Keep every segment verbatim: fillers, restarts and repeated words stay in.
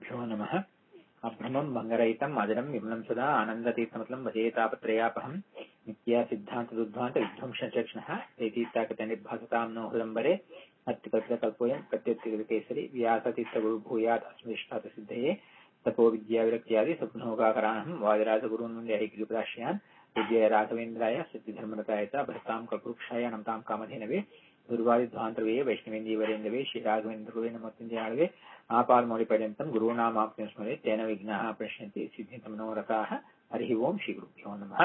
श्रीगुरुभ्यो नमः। अभ्रमं भङ्गरहितम् अजरं विमलं सदा आनन्दतीर्थमतलं भजेतापत्रयापहं नित्या सिद्धान्तदुद्ध्वान्त विध्वंसचक्षणः एतीर्थाकतनिर्भासतां नो हृदम्बरे अत्युकल्पितकल्पोऽयं प्रत्युत्थितकेसरी व्यासतीर्थगुरुभूयात् अस्मदिष्टार्थसिद्धये तपो विद्याविरक्त्यादि सद्गुणोगाकराणं वादिराजगुरून् वन्दे हरिग्रीपदाश्रयान् विद्याय राघवेन्द्राय सिद्धिधर्मरताय च भरतां कल्पवृक्षाय नमतां कामधेनवे दुर्वादिध्वान्तरवे वैष्णवेन्दीवरेन्दवे श्रीराघवेन्द्रवे नमोत्तिञ्जयाळवे आपादमौलिपर्यन्तं गुरूणामाप्तिं स्मरे तेन विघ्नाः प्रणश्यन्ति सिद्धितमनोरथाः। हरिः ओम् श्रीगुरुभ्यो नमः।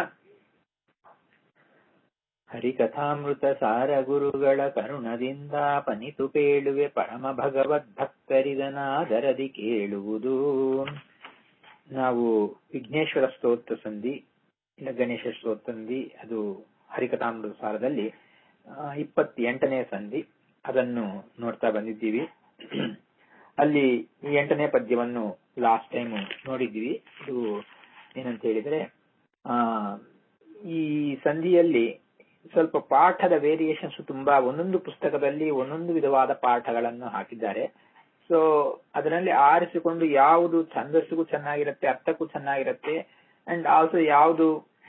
ಹರಿಕಥಾಮೃತ ಸಾರ ಗುರುಗಳ ಕರುಣದಿಂದ ಪನಿತು ಪೇಳುವೆ ಪರಮ ಭಗವದ್ಭಕ್ತರಿದನಾದರದಿ ಕೇಳುವುದು. ನಾವು ವಿಘ್ನೇಶ್ವರ ಸ್ತೋತ್ರ ಸಂಧಿ ಇಲ್ಲ ಗಣೇಶ ಸ್ತೋತ್ರ ಸಂಧಿ, ಅದು ಹರಿಕಥಾಮೃತ ಸಾರದಲ್ಲಿ ಇಪ್ಪತ್ತೆಂಟನೇ ಸಂಧಿ, ಅದನ್ನು ನೋಡ್ತಾ ಬಂದಿದ್ದೀವಿ. ಅಲ್ಲಿ ಈ ಎಂಟನೇ ಪದ್ಯವನ್ನು ಲಾಸ್ಟ್ ಟೈಮ್ ನೋಡಿದ್ದೀವಿ. ಇದು ಏನಂತ ಹೇಳಿದ್ರೆ, ಆ ಈ ಸಂಧಿಯಲ್ಲಿ ಸ್ವಲ್ಪ ಪಾಠದ ವೇರಿಯೇಷನ್ಸ್ ತುಂಬಾ, ಒಂದೊಂದು ಪುಸ್ತಕದಲ್ಲಿ ಒಂದೊಂದು ವಿಧವಾದ ಪಾಠಗಳನ್ನು ಹಾಕಿದ್ದಾರೆ. ಸೊ ಅದರಲ್ಲಿ ಆರಿಸಿಕೊಂಡು ಯಾವುದು ಛಂದಸ್ಸಿಗೂ ಚೆನ್ನಾಗಿರುತ್ತೆ, ಅರ್ಥಕ್ಕೂ ಚೆನ್ನಾಗಿರುತ್ತೆ, ಅಂಡ್ ಆಲ್ಸೋ ಯಾವುದು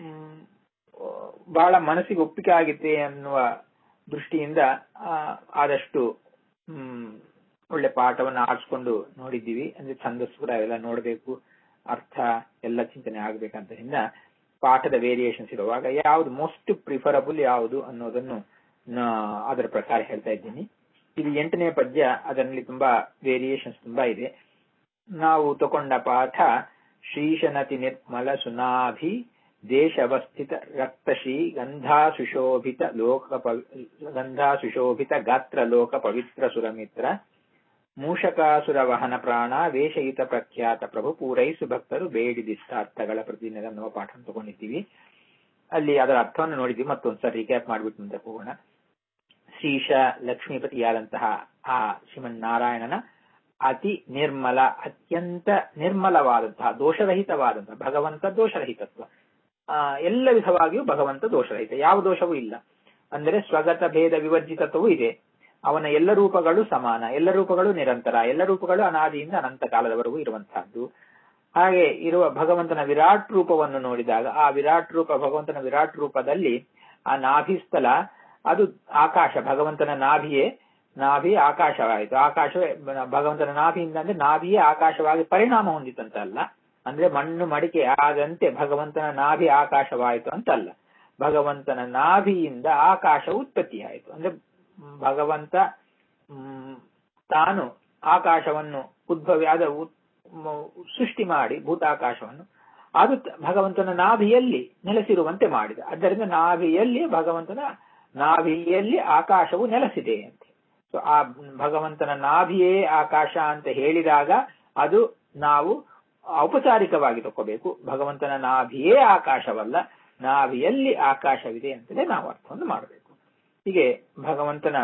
ಬಹಳ ಮನಸ್ಸಿಗೆ ಒಪ್ಪಿಗೆ ಆಗುತ್ತೆ ಅನ್ನುವ ದೃಷ್ಟಿಯಿಂದ ಆದಷ್ಟು ಹ್ಮ್ ಒಳ್ಳೆ ಪಾಠವನ್ನು ಆರಿಸ್ಕೊಂಡು ನೋಡಿದ್ದೀವಿ. ಅಂದ್ರೆ ಛಂದಸ್ಸು ಕೂಡ ಎಲ್ಲ ನೋಡಬೇಕು, ಅರ್ಥ ಎಲ್ಲ ಚಿಂತನೆ ಆಗ್ಬೇಕಂತದಿಂದ ಪಾಠದ ವೇರಿಯೇಷನ್ಸ್ ಇರುವಾಗ ಯಾವುದು ಮೋಸ್ಟ್ ಪ್ರಿಫರಬಲ್ ಯಾವುದು ಅನ್ನೋದನ್ನು ಅದರ ಪ್ರಕಾರ ಹೇಳ್ತಾ ಇದ್ದೀನಿ. ಇದು ಎಂಟನೇ ಪದ್ಯ, ಅದರಲ್ಲಿ ತುಂಬಾ ವೇರಿಯೇಷನ್ಸ್ ತುಂಬಾ ಇದೆ. ನಾವು ತಗೊಂಡ ಪಾಠ ಶ್ರೀಶನತಿ ನಿರ್ಮಲ ಸುನಾಭಿ ದೇಶವಸ್ಥಿತ ರಕ್ತಶ್ರೀ ಗಂಧಾ ಸುಶೋಭಿತ ಲೋಕ ಗಂಧಾ ಸುಶೋಭಿತ ಗಾತ್ರ ಲೋಕ ಪವಿತ್ರ ಸುರಮಿತ್ರ ಮೂಷಕಾಸುರ ವಹನ ಪ್ರಾಣ ವೇಷಯುತ ಪ್ರಖ್ಯಾತ ಪ್ರಭು ಪೂರೈಸು ಭಕ್ತರು ಬೇಡಿದಿಷ್ಟಾರ್ಥಗಳ ಪ್ರತಿದಿನದ ಅನ್ನುವ ಪಾಠ ತಗೊಂಡಿದ್ದೀವಿ. ಅಲ್ಲಿ ಅದರ ಅರ್ಥವನ್ನು ನೋಡಿದ್ವಿ. ಮತ್ತೊಂದ್ಸರಿ ರಿಕ್ಯಾಪ್ ಮಾಡ್ಬಿಟ್ಟು ಮುಂದೆ ಹೋಗೋಣ. ಶ್ರೀಶ ಲಕ್ಷ್ಮೀಪತಿಯಾದಂತಹ ಆ ಶ್ರೀಮನ್ನಾರಾಯಣನ ಅತಿ ನಿರ್ಮಲ, ಅತ್ಯಂತ ನಿರ್ಮಲವಾದಂತಹ, ದೋಷರಹಿತವಾದಂತಹ ಭಗವಂತ ದೋಷರಹಿತತ್ವ. ಆ ಎಲ್ಲ ವಿಧವಾಗಿಯೂ ಭಗವಂತ ದೋಷರಹಿತ, ಯಾವ ದೋಷವೂ ಇಲ್ಲ. ಅಂದರೆ ಸ್ವಗತ ಭೇದ ವಿವರ್ಜಿತತ್ವವೂ ಇದೆ. ಅವನ ಎಲ್ಲ ರೂಪಗಳು ಸಮಾನ, ಎಲ್ಲ ರೂಪಗಳು ನಿರಂತರ, ಎಲ್ಲ ರೂಪಗಳು ಅನಾದಿಯಿಂದ ಅನಂತ ಕಾಲದವರೆಗೂ ಇರುವಂತಹದ್ದು. ಹಾಗೆ ಇರುವ ಭಗವಂತನ ವಿರಾಟ್ ರೂಪವನ್ನು ನೋಡಿದಾಗ, ಆ ವಿರಾಟ್ ರೂಪ, ಭಗವಂತನ ವಿರಾಟ್ ರೂಪದಲ್ಲಿ ಆ ನಾಭಿಸ್ಥಲ ಅದು ಆಕಾಶ, ಭಗವಂತನ ನಾಭಿಯೇ ನಾಭಿ ಆಕಾಶವಾಯಿತು. ಆಕಾಶವೇ ಭಗವಂತನ ನಾಭಿಯಿಂದ, ಅಂದ್ರೆ ನಾಭಿಯೇ ಆಕಾಶವಾಗಿ ಪರಿಣಾಮ ಹೊಂದಿತಂತಲ್ಲ, ಅಂದ್ರೆ ಮಣ್ಣು ಮಡಿಕೆ ಆದಂತೆ ಭಗವಂತನ ನಾಭಿ ಆಕಾಶವಾಯಿತು ಅಂತಲ್ಲ. ಭಗವಂತನ ನಾಭಿಯಿಂದ ಆಕಾಶ ಉತ್ಪತ್ತಿಯಾಯಿತು. ಅಂದ್ರೆ ಭಗವಂತ ಹ್ಮ್ ತಾನು ಆಕಾಶವನ್ನು ಉದ್ಭವ ಆದ ಸೃಷ್ಟಿ ಮಾಡಿ ಭೂತಾಕಾಶವನ್ನು ಅದು ಭಗವಂತನ ನಾಭಿಯಲ್ಲಿ ನೆಲೆಸಿರುವಂತೆ ಮಾಡಿದ. ಆದ್ದರಿಂದ ನಾಭಿಯಲ್ಲಿ ಭಗವಂತನ ನಾಭಿಯಲ್ಲಿ ಆಕಾಶವು ನೆಲೆಸಿದೆ ಅಂತ. ಸೊ ಆ ಭಗವಂತನ ನಾಭಿಯೇ ಆಕಾಶ ಅಂತ ಹೇಳಿದಾಗ ಅದು ನಾವು ಔಪಚಾರಿಕವಾಗಿ ತಗೋಬೇಕು. ಭಗವಂತನ ನಾಭಿಯೇ ಆಕಾಶವಲ್ಲ, ನಾಭಿಯಲ್ಲಿ ಆಕಾಶವಿದೆ ಅಂತಲೇ ನಾವು ಅರ್ಥವನ್ನು ಮಾಡಬೇಕು. ಹೀಗೆ ಭಗವಂತನ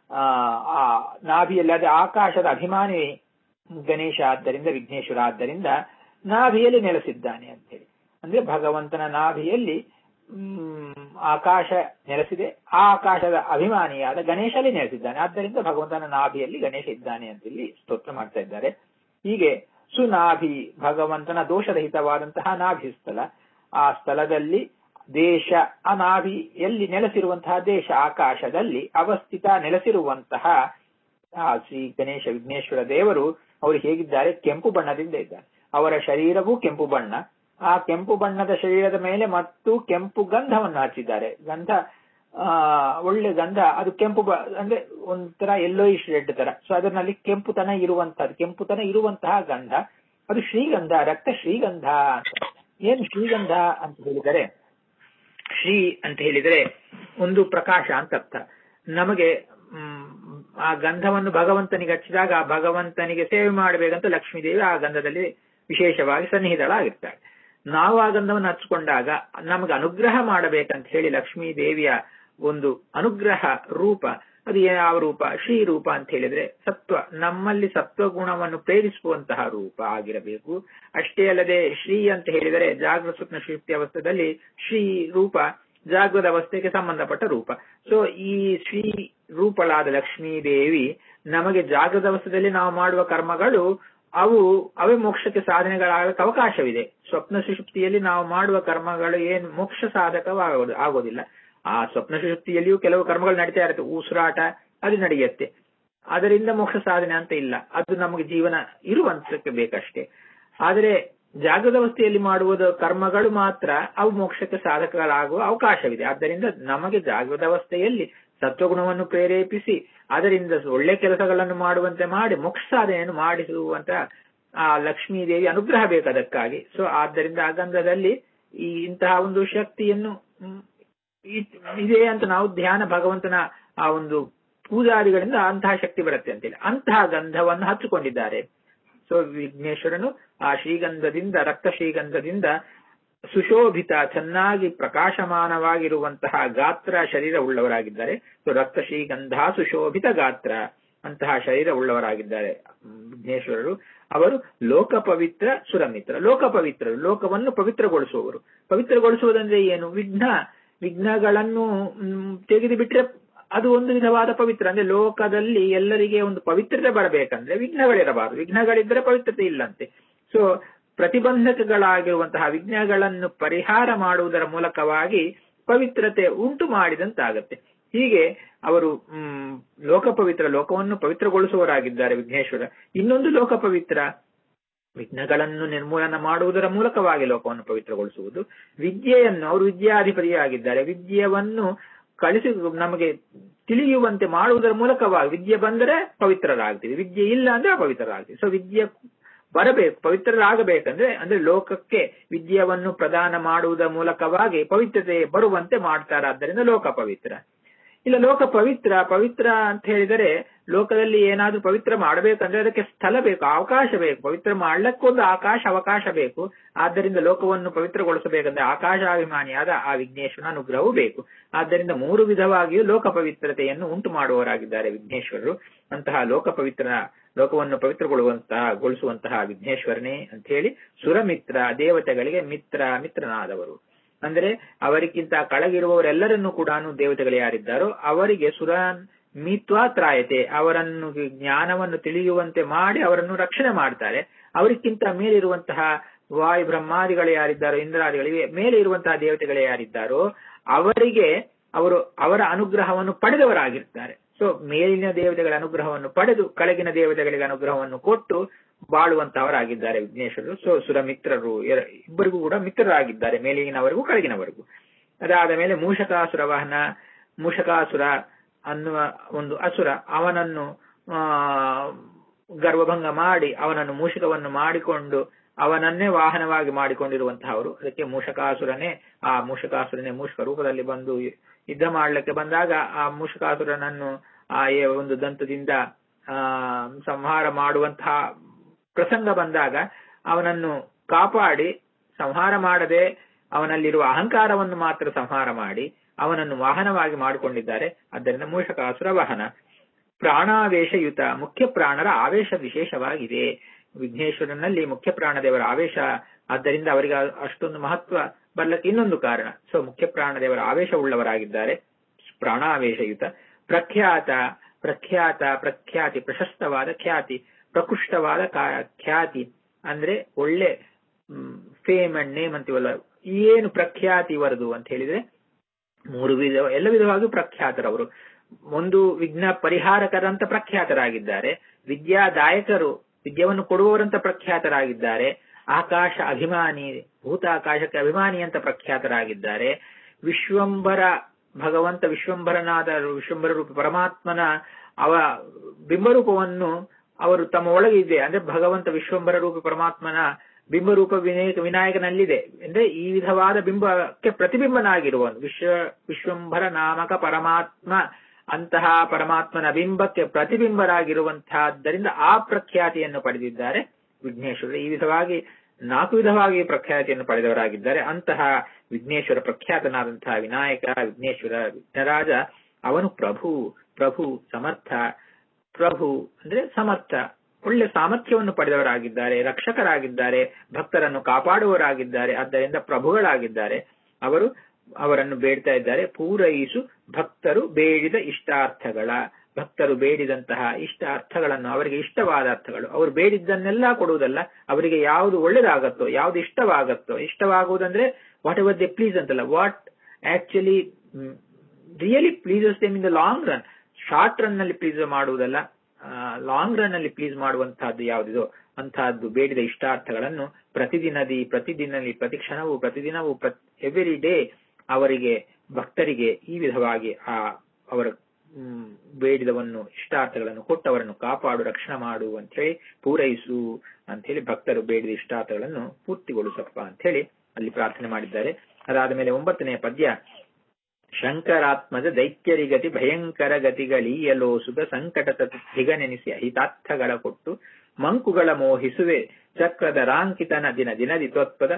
ಆ ನಾಭಿಯಲ್ಲಿ, ಅದೇ ಆಕಾಶದ ಅಭಿಮಾನಿ ಗಣೇಶ ಆದ್ದರಿಂದ, ವಿಘ್ನೇಶ್ವರ ಆದ್ದರಿಂದ ನಾಭಿಯಲ್ಲಿ ನೆಲೆಸಿದ್ದಾನೆ ಅಂತೇಳಿ. ಅಂದ್ರೆ ಭಗವಂತನ ನಾಭಿಯಲ್ಲಿ ಹ್ಮ್ ಆಕಾಶ ನೆಲೆಸಿದೆ, ಆ ಆಕಾಶದ ಅಭಿಮಾನಿಯಾದ ಗಣೇಶಲ್ಲಿ ನೆಲೆಸಿದ್ದಾನೆ. ಆದ್ದರಿಂದ ಭಗವಂತನ ನಾಭಿಯಲ್ಲಿ ಗಣೇಶ ಇದ್ದಾನೆ ಅಂತ ಇಲ್ಲಿ ಸ್ತೋತ್ರ ಮಾಡ್ತಾ ಇದ್ದಾರೆ. ಹೀಗೆ ಸುನಾಭಿ, ಭಗವಂತನ ದೋಷರಹಿತವಾದಂತಹ ನಾಭಿ ಸ್ಥಳ, ಆ ಸ್ಥಳದಲ್ಲಿ ದೇಶ, ಆ ನಾಭಿ ಎಲ್ಲಿ ನೆಲೆಸಿರುವಂತಹ ದೇಶ, ಆಕಾಶದಲ್ಲಿ ಅವಸ್ಥಿತ ನೆಲೆಸಿರುವಂತಹ ಆ ಶ್ರೀ ಗಣೇಶ ವಿಘ್ನೇಶ್ವರ ದೇವರು ಅವರು ಹೇಗಿದ್ದಾರೆ? ಕೆಂಪು ಬಣ್ಣದಿಂದ ಇದ್ದಾರೆ. ಅವರ ಶರೀರವೂ ಕೆಂಪು ಬಣ್ಣ. ಆ ಕೆಂಪು ಬಣ್ಣದ ಶರೀರದ ಮೇಲೆ ಮತ್ತು ಕೆಂಪು ಗಂಧವನ್ನು ಹಚ್ಚಿದ್ದಾರೆ. ಗಂಧ ಆ ಒಳ್ಳೆ ಗಂಧ, ಅದು ಕೆಂಪು ಅಂದ್ರೆ ಒಂಥರ ಯೆಲ್ಲೋಯಿಶ್ ರೆಡ್ ತರ. ಸೊ ಅದರಲ್ಲಿ ಕೆಂಪುತನ ಇರುವಂತಹದ್ದು, ಕೆಂಪುತನ ಇರುವಂತಹ ಗಂಧ, ಅದು ಶ್ರೀಗಂಧ, ರಕ್ತ ಶ್ರೀಗಂಧ ಅಂತ. ಏನು ಶ್ರೀಗಂಧ ಅಂತ ಹೇಳಿದರೆ, ಶ್ರೀ ಅಂತ ಹೇಳಿದರೆ ಒಂದು ಪ್ರಕಾಶ ಅಂತ ಅರ್ಥ. ನಮಗೆ ಹ್ಮ್ ಆ ಗಂಧವನ್ನು ಭಗವಂತನಿಗೆ ಹಚ್ಚಿದಾಗ ಆ ಭಗವಂತನಿಗೆ ಸೇವೆ ಮಾಡಬೇಕಂತ ಲಕ್ಷ್ಮೀದೇವಿ ಆ ಗಂಧದಲ್ಲಿ ವಿಶೇಷವಾಗಿ ಸನ್ನಿಹಿತಳಾಗಿರ್ತಾಳೆ. ನಾವು ಆ ಗಂಧವನ್ನು ಹಚ್ಚಿಕೊಂಡಾಗ ನಮಗೆ ಅನುಗ್ರಹ ಮಾಡಬೇಕಂತ ಹೇಳಿ ಲಕ್ಷ್ಮೀ ದೇವಿಯ ಒಂದು ಅನುಗ್ರಹ ರೂಪ, ಅದು ಯಾವ ರೂಪ? ಶ್ರೀ ರೂಪ ಅಂತ ಹೇಳಿದ್ರೆ ಸತ್ವ, ನಮ್ಮಲ್ಲಿ ಸತ್ವ ಗುಣವನ್ನು ಪ್ರೇರಿಸುವಂತಹ ರೂಪ ಆಗಿರಬೇಕು. ಅಷ್ಟೇ ಅಲ್ಲದೆ ಶ್ರೀ ಅಂತ ಹೇಳಿದರೆ ಜಾಗೃತ ಸ್ವಪ್ನ ಸುಷುಪ್ತಿ ಅವಸ್ಥೆಯಲ್ಲಿ ಶ್ರೀ ರೂಪ ಜಾಗೃತ ಅವಸ್ಥೆಗೆ ಸಂಬಂಧಪಟ್ಟ ರೂಪ. ಸೊ ಈ ಶ್ರೀ ರೂಪಳಾದ ಲಕ್ಷ್ಮೀ ದೇವಿ ನಮಗೆ ಜಾಗೃತ ಅವಸ್ಥೆಯಲ್ಲಿ ನಾವು ಮಾಡುವ ಕರ್ಮಗಳು ಅವು ಅವೇ ಮೋಕ್ಷಕ್ಕೆ ಸಾಧನೆಗಳಾಗಕ್ಕೆ ಅವಕಾಶವಿದೆ. ಸ್ವಪ್ನ ಸುಷುಪ್ತಿಯಲ್ಲಿ ನಾವು ಮಾಡುವ ಕರ್ಮಗಳು ಏನು ಮೋಕ್ಷ ಸಾಧಕವಾಗೋದು ಆಗೋದಿಲ್ಲ. ಆ ಸ್ವಪ್ನ ಸುಷುಪ್ತಿಯಲ್ಲಿಯೂ ಕೆಲವು ಕರ್ಮಗಳು ನಡೀತಾ ಇರುತ್ತೆ, ಉಸಿರಾಟ ಅದು ನಡೆಯುತ್ತೆ, ಅದರಿಂದ ಮೋಕ್ಷ ಸಾಧನೆ ಅಂತ ಇಲ್ಲ, ಅದು ನಮಗೆ ಜೀವನ ಇರುವಂತಕ್ಕೆ ಬೇಕಷ್ಟೇ. ಆದರೆ ಜಾಗೃತ ಅವಸ್ಥೆಯಲ್ಲಿ ಮಾಡುವುದು ಕರ್ಮಗಳು ಮಾತ್ರ ಅವು ಮೋಕ್ಷಕ್ಕೆ ಸಾಧಕಗಳಾಗುವ ಅವಕಾಶವಿದೆ. ಆದ್ದರಿಂದ ನಮಗೆ ಜಾಗೃತ ಅವಸ್ಥೆಯಲ್ಲಿ ಸತ್ವಗುಣವನ್ನು ಪ್ರೇರೇಪಿಸಿ ಅದರಿಂದ ಒಳ್ಳೆ ಕೆಲಸಗಳನ್ನು ಮಾಡುವಂತೆ ಮಾಡಿ ಮೋಕ್ಷ ಸಾಧನೆಯನ್ನು ಮಾಡಿಸುವಂತ ಆ ಲಕ್ಷ್ಮೀದೇವಿ ಅನುಗ್ರಹ ಬೇಕು ಅದಕ್ಕಾಗಿ. ಸೊ ಆದ್ದರಿಂದ ಆ ಗಂಧದಲ್ಲಿ ಈ ಇಂತಹ ಒಂದು ಶಕ್ತಿಯನ್ನು ಇದೆ ಅಂತ ನಾವು ಧ್ಯಾನ ಭಗವಂತನ ಆ ಒಂದು ಪೂಜಾದಿಗಳಿಂದ ಅಂತಹ ಶಕ್ತಿ ಬರುತ್ತೆ ಅಂತೇಳಿ ಅಂತಹ ಗಂಧವನ್ನು ಹಚ್ಚಿಕೊಂಡಿದ್ದಾರೆ. ಸೊ ವಿಘ್ನೇಶ್ವರನು ಆ ಶ್ರೀಗಂಧದಿಂದ ರಕ್ತ ಶ್ರೀಗಂಧದಿಂದ ಸುಶೋಭಿತ ಚೆನ್ನಾಗಿ ಪ್ರಕಾಶಮಾನವಾಗಿರುವಂತಹ ಗಾತ್ರ ಶರೀರ ಉಳ್ಳವರಾಗಿದ್ದಾರೆ. ಸೊ ರಕ್ತ ಶ್ರೀಗಂಧ ಸುಶೋಭಿತ ಗಾತ್ರ ಅಂತಹ ಶರೀರ ಉಳ್ಳವರಾಗಿದ್ದಾರೆ ವಿಘ್ನೇಶ್ವರರು. ಅವರು ಲೋಕ ಪವಿತ್ರ ಸುರಮಿತ್ರ, ಲೋಕ ಪವಿತ್ರರು, ಲೋಕವನ್ನು ಪವಿತ್ರಗೊಳಿಸುವವರು. ಪವಿತ್ರಗೊಳಿಸುವುದಂದ್ರೆ ಏನು? ವಿಘ್ನ ವಿಘ್ನಗಳನ್ನು ತೆಗೆದು ಬಿಟ್ರೆ ಅದು ಒಂದು ವಿಧವಾದ ಪವಿತ್ರ. ಅಂದ್ರೆ ಲೋಕದಲ್ಲಿ ಎಲ್ಲರಿಗೆ ಒಂದು ಪವಿತ್ರತೆ ಬರಬೇಕಂದ್ರೆ ವಿಘ್ನಗಳಿರಬಾರದು, ವಿಘ್ನಗಳಿದ್ರೆ ಪವಿತ್ರತೆ ಇಲ್ಲಂತೆ. ಸೊ ಪ್ರತಿಬಂಧಕಗಳಾಗಿರುವಂತಹ ವಿಘ್ನಗಳನ್ನು ಪರಿಹಾರ ಮಾಡುವುದರ ಮೂಲಕವಾಗಿ ಪವಿತ್ರತೆ ಉಂಟು ಮಾಡಿದಂತಾಗತ್ತೆ. ಹೀಗೆ ಅವರು ಹ್ಮ್ ಲೋಕ ಪವಿತ್ರ, ಲೋಕವನ್ನು ಪವಿತ್ರಗೊಳಿಸುವವರಾಗಿದ್ದಾರೆ ವಿಘ್ನೇಶ್ವರ. ಇನ್ನೊಂದು ಲೋಕ ಪವಿತ್ರ, ವಿಘ್ನಗಳನ್ನು ನಿರ್ಮೂಲನ ಮಾಡುವುದರ ಮೂಲಕವಾಗಿ ಲೋಕವನ್ನು ಪವಿತ್ರಗೊಳಿಸುವುದು. ವಿದ್ಯೆಯನ್ನು ಅವರು ವಿದ್ಯಾಧಿಪತಿಯಾಗಿದ್ದಾರೆ, ವಿದ್ಯೆಯನ್ನು ಕಳಿಸಿ ನಮಗೆ ತಿಳಿಯುವಂತೆ ಮಾಡುವುದರ ಮೂಲಕವಾಗಿ ವಿದ್ಯೆ ಬಂದರೆ ಪವಿತ್ರರಾಗ್ತೀವಿ, ವಿದ್ಯೆ ಇಲ್ಲ ಅಂದ್ರೆ ಅಪವಿತ್ರರಾಗ್ತೀವಿ. ಸೊ ವಿದ್ಯೆ ಬರಬೇಕು, ಪವಿತ್ರರಾಗಬೇಕಂದ್ರೆ ಅಂದ್ರೆ ಲೋಕಕ್ಕೆ ವಿದ್ಯೆಯನ್ನು ಪ್ರದಾನ ಮಾಡುವುದರ ಮೂಲಕವಾಗಿ ಪವಿತ್ರತೆ ಬರುವಂತೆ ಮಾಡ್ತಾರೆ. ಆದ್ದರಿಂದ ಲೋಕ ಪವಿತ್ರ. ಇಲ್ಲ ಲೋಕ ಪವಿತ್ರ ಪವಿತ್ರ ಅಂತ ಹೇಳಿದರೆ ಲೋಕದಲ್ಲಿ ಏನಾದ್ರೂ ಪವಿತ್ರ ಮಾಡಬೇಕಂದ್ರೆ ಅದಕ್ಕೆ ಸ್ಥಳ ಬೇಕು, ಅವಕಾಶ ಬೇಕು. ಪವಿತ್ರ ಮಾಡ್ಲಿಕ್ಕೊಂದು ಆಕಾಶ ಅವಕಾಶ ಬೇಕು. ಆದ್ದರಿಂದ ಲೋಕವನ್ನು ಪವಿತ್ರಗೊಳಿಸಬೇಕಂದ್ರೆ ಆಕಾಶಾಭಿಮಾನಿಯಾದ ಆ ವಿಘ್ನೇಶ್ವರನ ಅನುಗ್ರಹವೂ ಬೇಕು. ಆದ್ದರಿಂದ ಮೂರು ವಿಧವಾಗಿಯೂ ಲೋಕ ಪವಿತ್ರತೆಯನ್ನು ಉಂಟು ಮಾಡುವವರಾಗಿದ್ದಾರೆ ವಿಘ್ನೇಶ್ವರರು. ಅಂತಹ ಲೋಕ ಪವಿತ್ರ, ಲೋಕವನ್ನು ಪವಿತ್ರಗೊಳ್ಳುವಂತಹ ಗೊಳಿಸುವಂತಹ ವಿಘ್ನೇಶ್ವರನೇ ಅಂತ ಹೇಳಿ ಸುರಮಿತ್ರ, ದೇವತೆಗಳಿಗೆ ಮಿತ್ರ ಮಿತ್ರನಾದವರು. ಅಂದ್ರೆ ಅವರಿಗಿಂತ ಕೆಳಗಿರುವವರೆಲ್ಲರನ್ನೂ ಕೂಡ ದೇವತೆಗಳು ಯಾರಿದ್ದಾರೋ ಅವರಿಗೆ ಸುರ ಮಿತ್ವಾ ತ್ರಾಯತೆ, ಅವರನ್ನು ಜ್ಞಾನವನ್ನು ತಿಳಿಯುವಂತೆ ಮಾಡಿ ಅವರನ್ನು ರಕ್ಷಣೆ ಮಾಡ್ತಾರೆ. ಅವರಿಗಿಂತ ಮೇಲಿರುವಂತಹ ವಾಯು ಬ್ರಹ್ಮಾದಿಗಳು ಯಾರಿದ್ದಾರೋ, ಇಂದ್ರಾದಿಗಳಿಗೆ ಮೇಲೆ ಇರುವಂತಹ ದೇವತೆಗಳೇ ಯಾರಿದ್ದಾರೋ ಅವರಿಗೆ ಅವರು ಅವರ ಅನುಗ್ರಹವನ್ನು ಪಡೆದವರಾಗಿರ್ತಾರೆ. ಸೊ ಮೇಲಿನ ದೇವತೆಗಳ ಅನುಗ್ರಹವನ್ನು ಪಡೆದು ಕೆಳಗಿನ ದೇವತೆಗಳಿಗೆ ಅನುಗ್ರಹವನ್ನು ಕೊಟ್ಟು ಬಾಳುವಂತಹವರಾಗಿದ್ದಾರೆ ವಿಘ್ನೇಶ್ವರರು. ಸೊ ಸುರ ಮಿತ್ರರು ಇಬ್ಬರಿಗೂ ಕೂಡ ಮಿತ್ರರಾಗಿದ್ದಾರೆ, ಮೇಲಿನವರೆಗೂ ಕೆಳಗಿನವರೆಗೂ. ಅದಾದ ಮೇಲೆ ಮೂಷಕಾಸುರ ವಾಹನ, ಮೂಷಕಾಸುರ ಅನ್ನುವ ಒಂದು ಅಸುರ, ಅವನನ್ನು ಆ ಗರ್ವಭಂಗ ಮಾಡಿ ಅವನನ್ನು ಮೂಷಕವನ್ನು ಮಾಡಿಕೊಂಡು ಅವನನ್ನೇ ವಾಹನವಾಗಿ ಮಾಡಿಕೊಂಡಿರುವಂತಹವರು. ಅದಕ್ಕೆ ಮೂಷಕಾಸುರನೇ ಆ ಮೂಷಕಾಸುರನೇ ಮೂಷಕ ರೂಪದಲ್ಲಿ ಬಂದು ಯುದ್ಧ ಮಾಡ್ಲಿಕ್ಕೆ ಬಂದಾಗ ಆ ಮೂಷಕಾಸುರನನ್ನು ಆ ಒಂದು ದಂತದಿಂದ ಆ ಸಂಹಾರ ಮಾಡುವಂತಹ ಪ್ರಸಂಗ ಬಂದಾಗ ಅವನನ್ನು ಕಾಪಾಡಿ ಸಂಹಾರ ಮಾಡದೆ ಅವನಲ್ಲಿರುವ ಅಹಂಕಾರವನ್ನು ಮಾತ್ರ ಸಂಹಾರ ಮಾಡಿ ಅವನನ್ನು ವಾಹನವಾಗಿ ಮಾಡಿಕೊಂಡಿದ್ದಾರೆ. ಆದ್ದರಿಂದ ಮೂಷಕಾಸುರ ವಾಹನ. ಪ್ರಾಣಾವೇಶಯುತ, ಮುಖ್ಯ ಪ್ರಾಣರ ಆವೇಶ ವಿಶೇಷವಾಗಿದೆ ವಿಘ್ನೇಶ್ವರನಲ್ಲಿ. ಮುಖ್ಯ ಪ್ರಾಣದೇವರ ಆವೇಶ, ಆದ್ದರಿಂದ ಅವರಿಗೆ ಅಷ್ಟೊಂದು ಮಹತ್ವ ಬರ್ಲಕ್ಕೆ ಇನ್ನೊಂದು ಕಾರಣ. ಸೊ ಮುಖ್ಯ ಪ್ರಾಣದೇವರ ಆವೇಶ ಉಳ್ಳವರಾಗಿದ್ದಾರೆ, ಪ್ರಾಣಾವೇಶಯುತ. ಪ್ರಖ್ಯಾತ, ಪ್ರಖ್ಯಾತ ಪ್ರಖ್ಯಾತಿ, ಪ್ರಶಸ್ತವಾದ ಖ್ಯಾತಿ, ಪ್ರಕೃಷ್ಟವಾದ ಖ್ಯಾತಿ ಅಂದ್ರೆ ಒಳ್ಳೆ ಫೇಮ್ ಅಂಡ್ ನೇಮ್ ಅಂತೀವಲ್ಲ, ಏನು ಪ್ರಖ್ಯಾತಿ ಇವರದು ಅಂತ ಹೇಳಿದ್ರೆ ಮೂರು ವಿಧ ಎಲ್ಲ ವಿಧವಾಗಿ ಪ್ರಖ್ಯಾತರವರು. ಒಂದು ವಿಘ್ನ ಪರಿಹಾರಕರಂತ ಪ್ರಖ್ಯಾತರಾಗಿದ್ದಾರೆ, ವಿದ್ಯಾದಾಯಕರು ವಿದ್ಯೆಯನ್ನು ಕೊಡುವವರಂತ ಪ್ರಖ್ಯಾತರಾಗಿದ್ದಾರೆ, ಆಕಾಶ ಅಭಿಮಾನಿ ಭೂತಾಕಾಶಕ್ಕೆ ಅಭಿಮಾನಿ ಅಂತ ಪ್ರಖ್ಯಾತರಾಗಿದ್ದಾರೆ, ವಿಶ್ವಂಬರ ಭಗವಂತ ವಿಶ್ವಂಬರನಾದ ವಿಶ್ವಂಬರ ರೂಪ ಪರಮಾತ್ಮನ ಅವ ಬಿಂಬರೂಪವನ್ನು ಅವರು ತಮ್ಮ ಒಳಗಿದೆ. ಅಂದ್ರೆ ಭಗವಂತ ವಿಶ್ವಂಬರ ರೂಪ ಪರಮಾತ್ಮನ ಬಿಂಬರೂಪ ವಿನಾಯಕ ವಿನಾಯಕನಲ್ಲಿದೆ. ಅಂದ್ರೆ ಈ ವಿಧವಾದ ಬಿಂಬಕ್ಕೆ ಪ್ರತಿಬಿಂಬನಾಗಿರುವನು ವಿಶ್ವ ವಿಶ್ವಂಬರ ನಾಮಕ ಪರಮಾತ್ಮ, ಅಂತಹ ಪರಮಾತ್ಮನ ಬಿಂಬಕ್ಕೆ ಪ್ರತಿಬಿಂಬರಾಗಿರುವಂತಹದ್ದರಿಂದ ಆ ಪ್ರಖ್ಯಾತಿಯನ್ನು ಪಡೆದಿದ್ದಾರೆ ವಿಘ್ನೇಶ್ವರ. ಈ ವಿಧವಾಗಿ ನಾಲ್ಕು ವಿಧವಾಗಿ ಪ್ರಖ್ಯಾತಿಯನ್ನು ಪಡೆದವರಾಗಿದ್ದಾರೆ. ಅಂತಹ ವಿಘ್ನೇಶ್ವರ ಪ್ರಖ್ಯಾತನಾದಂತಹ ವಿನಾಯಕ ವಿಘ್ನೇಶ್ವರ ವಿಘ್ನರಾಜ ಅವನು ಪ್ರಭು, ಪ್ರಭು ಸಮರ್ಥ. ಪ್ರಭು ಅಂದ್ರೆ ಸಮರ್ಥ, ಒಳ್ಳೆ ಸಾಮರ್ಥ್ಯವನ್ನು ಪಡೆದವರಾಗಿದ್ದಾರೆ, ರಕ್ಷಕರಾಗಿದ್ದಾರೆ, ಭಕ್ತರನ್ನು ಕಾಪಾಡುವವರಾಗಿದ್ದಾರೆ. ಆದ್ದರಿಂದ ಪ್ರಭುಗಳಾಗಿದ್ದಾರೆ. ಅವರು ಅವರನ್ನು ಬೇಡ್ತಾ ಇದ್ದಾರೆ, ಪೂರೈಸು ಭಕ್ತರು ಬೇಡಿದ ಇಷ್ಟಾರ್ಥಗಳ. ಭಕ್ತರು ಬೇಡಿದಂತಹ ಇಷ್ಟ ಅರ್ಥಗಳನ್ನು, ಅವರಿಗೆ ಇಷ್ಟವಾದ ಅರ್ಥಗಳು, ಅವರು ಬೇಡಿದ್ದನ್ನೆಲ್ಲ ಕೊಡುವುದಲ್ಲ, ಅವರಿಗೆ ಯಾವುದು ಒಳ್ಳೇದಾಗತ್ತೋ, ಯಾವ್ದು ಇಷ್ಟವಾಗತ್ತೋ, ಇಷ್ಟವಾಗುವುದಂದ್ರೆ ವಾಟ್ ಎವರ್ ದೇ ಪ್ಲೀಸ್ ಅಂತಲ್ಲ, what actually really pleases them in the long run. Short run ನಲ್ಲಿ ಪ್ಲೀಸ್ ಮಾಡುವುದಲ್ಲ, ಲಾಂಗ್ ರನ್ ಅಲ್ಲಿ ಪ್ಲೀಸ್ ಮಾಡುವಂತಹದ್ದು ಯಾವುದಿದೋ ಅಂತಹದ್ದು ಬೇಡಿದ ಇಷ್ಟಾರ್ಥಗಳನ್ನು ಪ್ರತಿದಿನದಿ ಪ್ರತಿದಿನಲ್ಲಿ ಪ್ರತಿ ಕ್ಷಣವೂ ಪ್ರತಿದಿನವೂ ಎವ್ರಿ ಡೇ ಅವರಿಗೆ ಭಕ್ತರಿಗೆ ಈ ವಿಧವಾಗಿ ಆ ಅವರ ಬೇಡಿದವನ್ನು ಇಷ್ಟಾರ್ಥಗಳನ್ನು ಕೊಟ್ಟು ಅವರನ್ನು ಕಾಪಾಡು, ರಕ್ಷಣೆ ಮಾಡು ಅಂತ ಹೇಳಿ, ಪೂರೈಸು ಅಂತ ಹೇಳಿ ಭಕ್ತರು ಬೇಡಿದ ಇಷ್ಟಾರ್ಥಗಳನ್ನು ಪೂರ್ತಿಗೊಳಿಸಪ್ಪ ಅಂತ ಹೇಳಿ ಅಲ್ಲಿ ಪ್ರಾರ್ಥನೆ ಮಾಡಿದ್ದಾರೆ. ಅದಾದ ಮೇಲೆ ಒಂಬತ್ತನೆಯ ಪದ್ಯ, ಶಂಕರಾತ್ಮಜ ದೈತ್ಯರಿಗತಿ ಭಯಂಕರ ಗತಿಗಳೀಯಲೋ ಸುಖ ಸಂಕಟ ಹಿಗನೆನಿಸಿ ಅಹಿತಾರ್ಥಗಳ ಕೊಟ್ಟು ಮಂಕುಗಳ ಮೋಹಿಸುವೆ ಚಕ್ರದ ರಾಂಕಿತನ ದಿನ ದಿನದಿ ತ್ವತ್ಪದ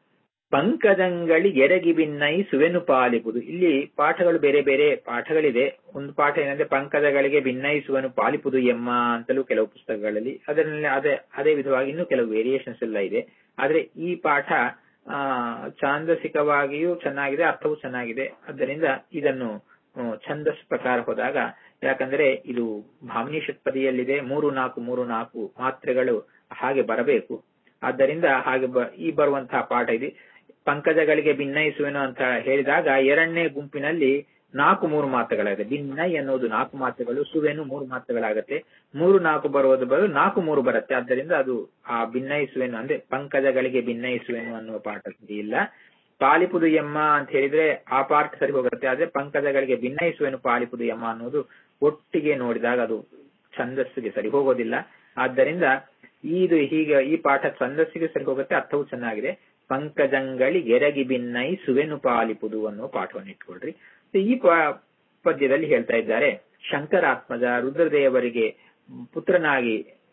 ಪಂಕಜಂಗಳಿ ಗೆರಗಿ ಭಿನ್ನೈ ಸುವೆನು ಪಾಲಿಪುದು. ಇಲ್ಲಿ ಪಾಠಗಳು ಬೇರೆ ಬೇರೆ ಪಾಠಗಳಿದೆ. ಒಂದು ಪಾಠ ಏನಂದ್ರೆ ಪಂಕಜಗಳಿಗೆ ಭಿನ್ನಯಿಸುವನು ಪಾಲಿಪುದು ಎಮ್ಮ ಅಂತಲೂ ಕೆಲವು ಪುಸ್ತಕಗಳಲ್ಲಿ, ಅದರಲ್ಲಿ ಅದೇ ಅದೇ ವಿಧವಾಗಿ ಇನ್ನೂ ಕೆಲವು ವೇರಿಯೇಷನ್ಸ್ ಎಲ್ಲ ಇದೆ. ಆದ್ರೆ ಈ ಪಾಠ ಆ ಛಾಂದಸಿಕವಾಗಿಯೂ ಚೆನ್ನಾಗಿದೆ, ಅರ್ಥವೂ ಚೆನ್ನಾಗಿದೆ. ಆದ್ದರಿಂದ ಇದನ್ನು ಛಂದಸ್ ಪ್ರಕಾರ ಹೋದಾಗ, ಯಾಕಂದ್ರೆ ಇದು ಭಾಮಿನಿ ಷಟ್ಪದಿಯಲ್ಲಿದೆ, ಮೂರು ನಾಲ್ಕು ಮೂರು ನಾಲ್ಕು ಮಾತ್ರೆಗಳು ಹಾಗೆ ಬರಬೇಕು. ಆದ್ದರಿಂದ ಹಾಗೆ ಈ ಬರುವಂತಹ ಪಾಠ ಇದೆ. ಪಂಕಜಗಳಿಗೆ ಭಿನ್ನಯಿಸುವೆನು ಅಂತ ಹೇಳಿದಾಗ ಎರಡನೇ ಗುಂಪಿನಲ್ಲಿ ನಾಲ್ಕು ಮೂರು ಮಾತ್ರೆಗಳಾಗಿದೆ. ಭಿನ್ನೈ ಅನ್ನೋದು ನಾಲ್ಕು ಮಾತ್ರೆಗಳು, ಸುವೆನು ಮೂರು ಮಾತ್ರೆಗಳಾಗತ್ತೆ. ಮೂರು ನಾಲ್ಕು ಬರುವುದು ಬರೋದು ನಾಲ್ಕು ಮೂರು ಬರುತ್ತೆ. ಆದ್ದರಿಂದ ಅದು ಆ ಭಿನ್ನಯಿಸುವೆನು ಅಂದ್ರೆ ಪಂಕಜಗಳಿಗೆ ಭಿನ್ನಯಿಸುವೆನು ಅನ್ನುವ ಪಾಠ ಸರಿ ಇಲ್ಲ. ಪಾಲಿಪುದು ಎಮ್ಮ ಅಂತ ಹೇಳಿದ್ರೆ ಆ ಪಾಠ ಸರಿ ಹೋಗುತ್ತೆ. ಆದ್ರೆ ಪಂಕಜಗಳಿಗೆ ಭಿನ್ನಯಿಸುವೆನು ಪಾಲಿಪುದು ಎಮ್ಮ ಅನ್ನೋದು ಒಟ್ಟಿಗೆ ನೋಡಿದಾಗ ಅದು ಛಂದಸ್ಸಿಗೆ ಸರಿ ಹೋಗೋದಿಲ್ಲ. ಆದ್ದರಿಂದ ಇದು ಹೀಗೆ ಈ ಪಾಠ ಛಂದಸ್ಸಿಗೆ ಸರಿ ಹೋಗುತ್ತೆ, ಅರ್ಥವೂ ಚೆನ್ನಾಗಿದೆ. ಪಂಕಜಂಗಳಿ ಗೆರಗಿ ಭಿನ್ನೈ ಸುವೆನು ಪಾಲಿಪುದು ಅನ್ನೋ ಪಾಠವನ್ನು ಇಟ್ಕೊಳ್ರಿ. ಈ ಪದ್ಯದಲ್ಲಿ ಹೇಳ್ತಾ ಇದ್ದಾರೆ, ಶಂಕರಾತ್ಮಜ ರುದ್ರದೇವರಿಗೆ ಪುತ್ರನಾಗಿ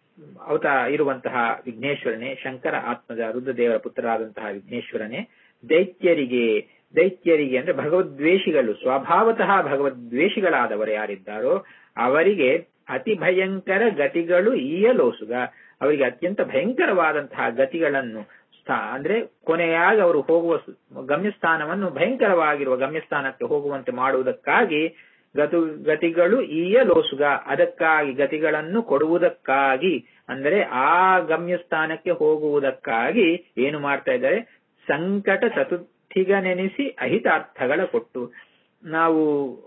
ಅವತ ಇರುವಂತಹ ವಿಘ್ನೇಶ್ವರನೇ, ಶಂಕರ ಆತ್ಮಜ ರುದ್ರದೇವರ ಪುತ್ರರಾದಂತಹ ವಿಘ್ನೇಶ್ವರನೇ, ದೈತ್ಯರಿಗೆ ದೈತ್ಯರಿಗೆ ಅಂದ್ರೆ ಭಗವದ್ವೇಷಿಗಳು, ಸ್ವಭಾವತಃ ಭಗವದ್ವೇಷಿಗಳಾದವರು ಯಾರಿದ್ದಾರೋ ಅವರಿಗೆ ಅತಿ ಭಯಂಕರ ಗತಿಗಳು ಈಯಲೋಸುಗ, ಅವರಿಗೆ ಅತ್ಯಂತ ಭಯಂಕರವಾದಂತಹ ಗತಿಗಳನ್ನು ಅಂದ್ರೆ ಕೊನೆಯಾಗಿ ಅವರು ಹೋಗುವ ಗಮ್ಯಸ್ಥಾನವನ್ನು ಭಯಂಕರವಾಗಿರುವ ಗಮ್ಯಸ್ಥಾನಕ್ಕೆ ಹೋಗುವಂತೆ ಮಾಡುವುದಕ್ಕಾಗಿ ಗತು ಗತಿಗಳು ಈಯಲೋಸುಗ, ಅದಕ್ಕಾಗಿ ಗತಿಗಳನ್ನು ಕೊಡುವುದಕ್ಕಾಗಿ ಅಂದರೆ ಆ ಗಮ್ಯಸ್ಥಾನಕ್ಕೆ ಹೋಗುವುದಕ್ಕಾಗಿ ಏನು ಮಾಡ್ತಾ ಇದ್ದಾರೆ, ಸಂಕಟ ಚತುರ್ಥಿಗ ನೆನೆಸಿ ಅಹಿತಾರ್ಥಗಳ ಕೊಟ್ಟು. ನಾವು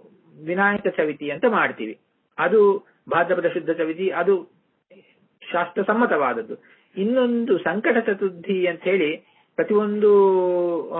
ವಿನಾಯಕ ಚವಿತಿ ಅಂತ ಮಾಡ್ತೀವಿ, ಅದು ಭಾದ್ರಪದ ಶುದ್ಧ ಚವಿತಿ, ಅದು ಶಾಸ್ತ್ರ ಸಮ್ಮತವಾದದ್ದು. ಇನ್ನೊಂದು ಸಂಕಟ ಚತುರ್ಥಿ ಅಂತ ಹೇಳಿ ಪ್ರತಿಯೊಂದು ಆ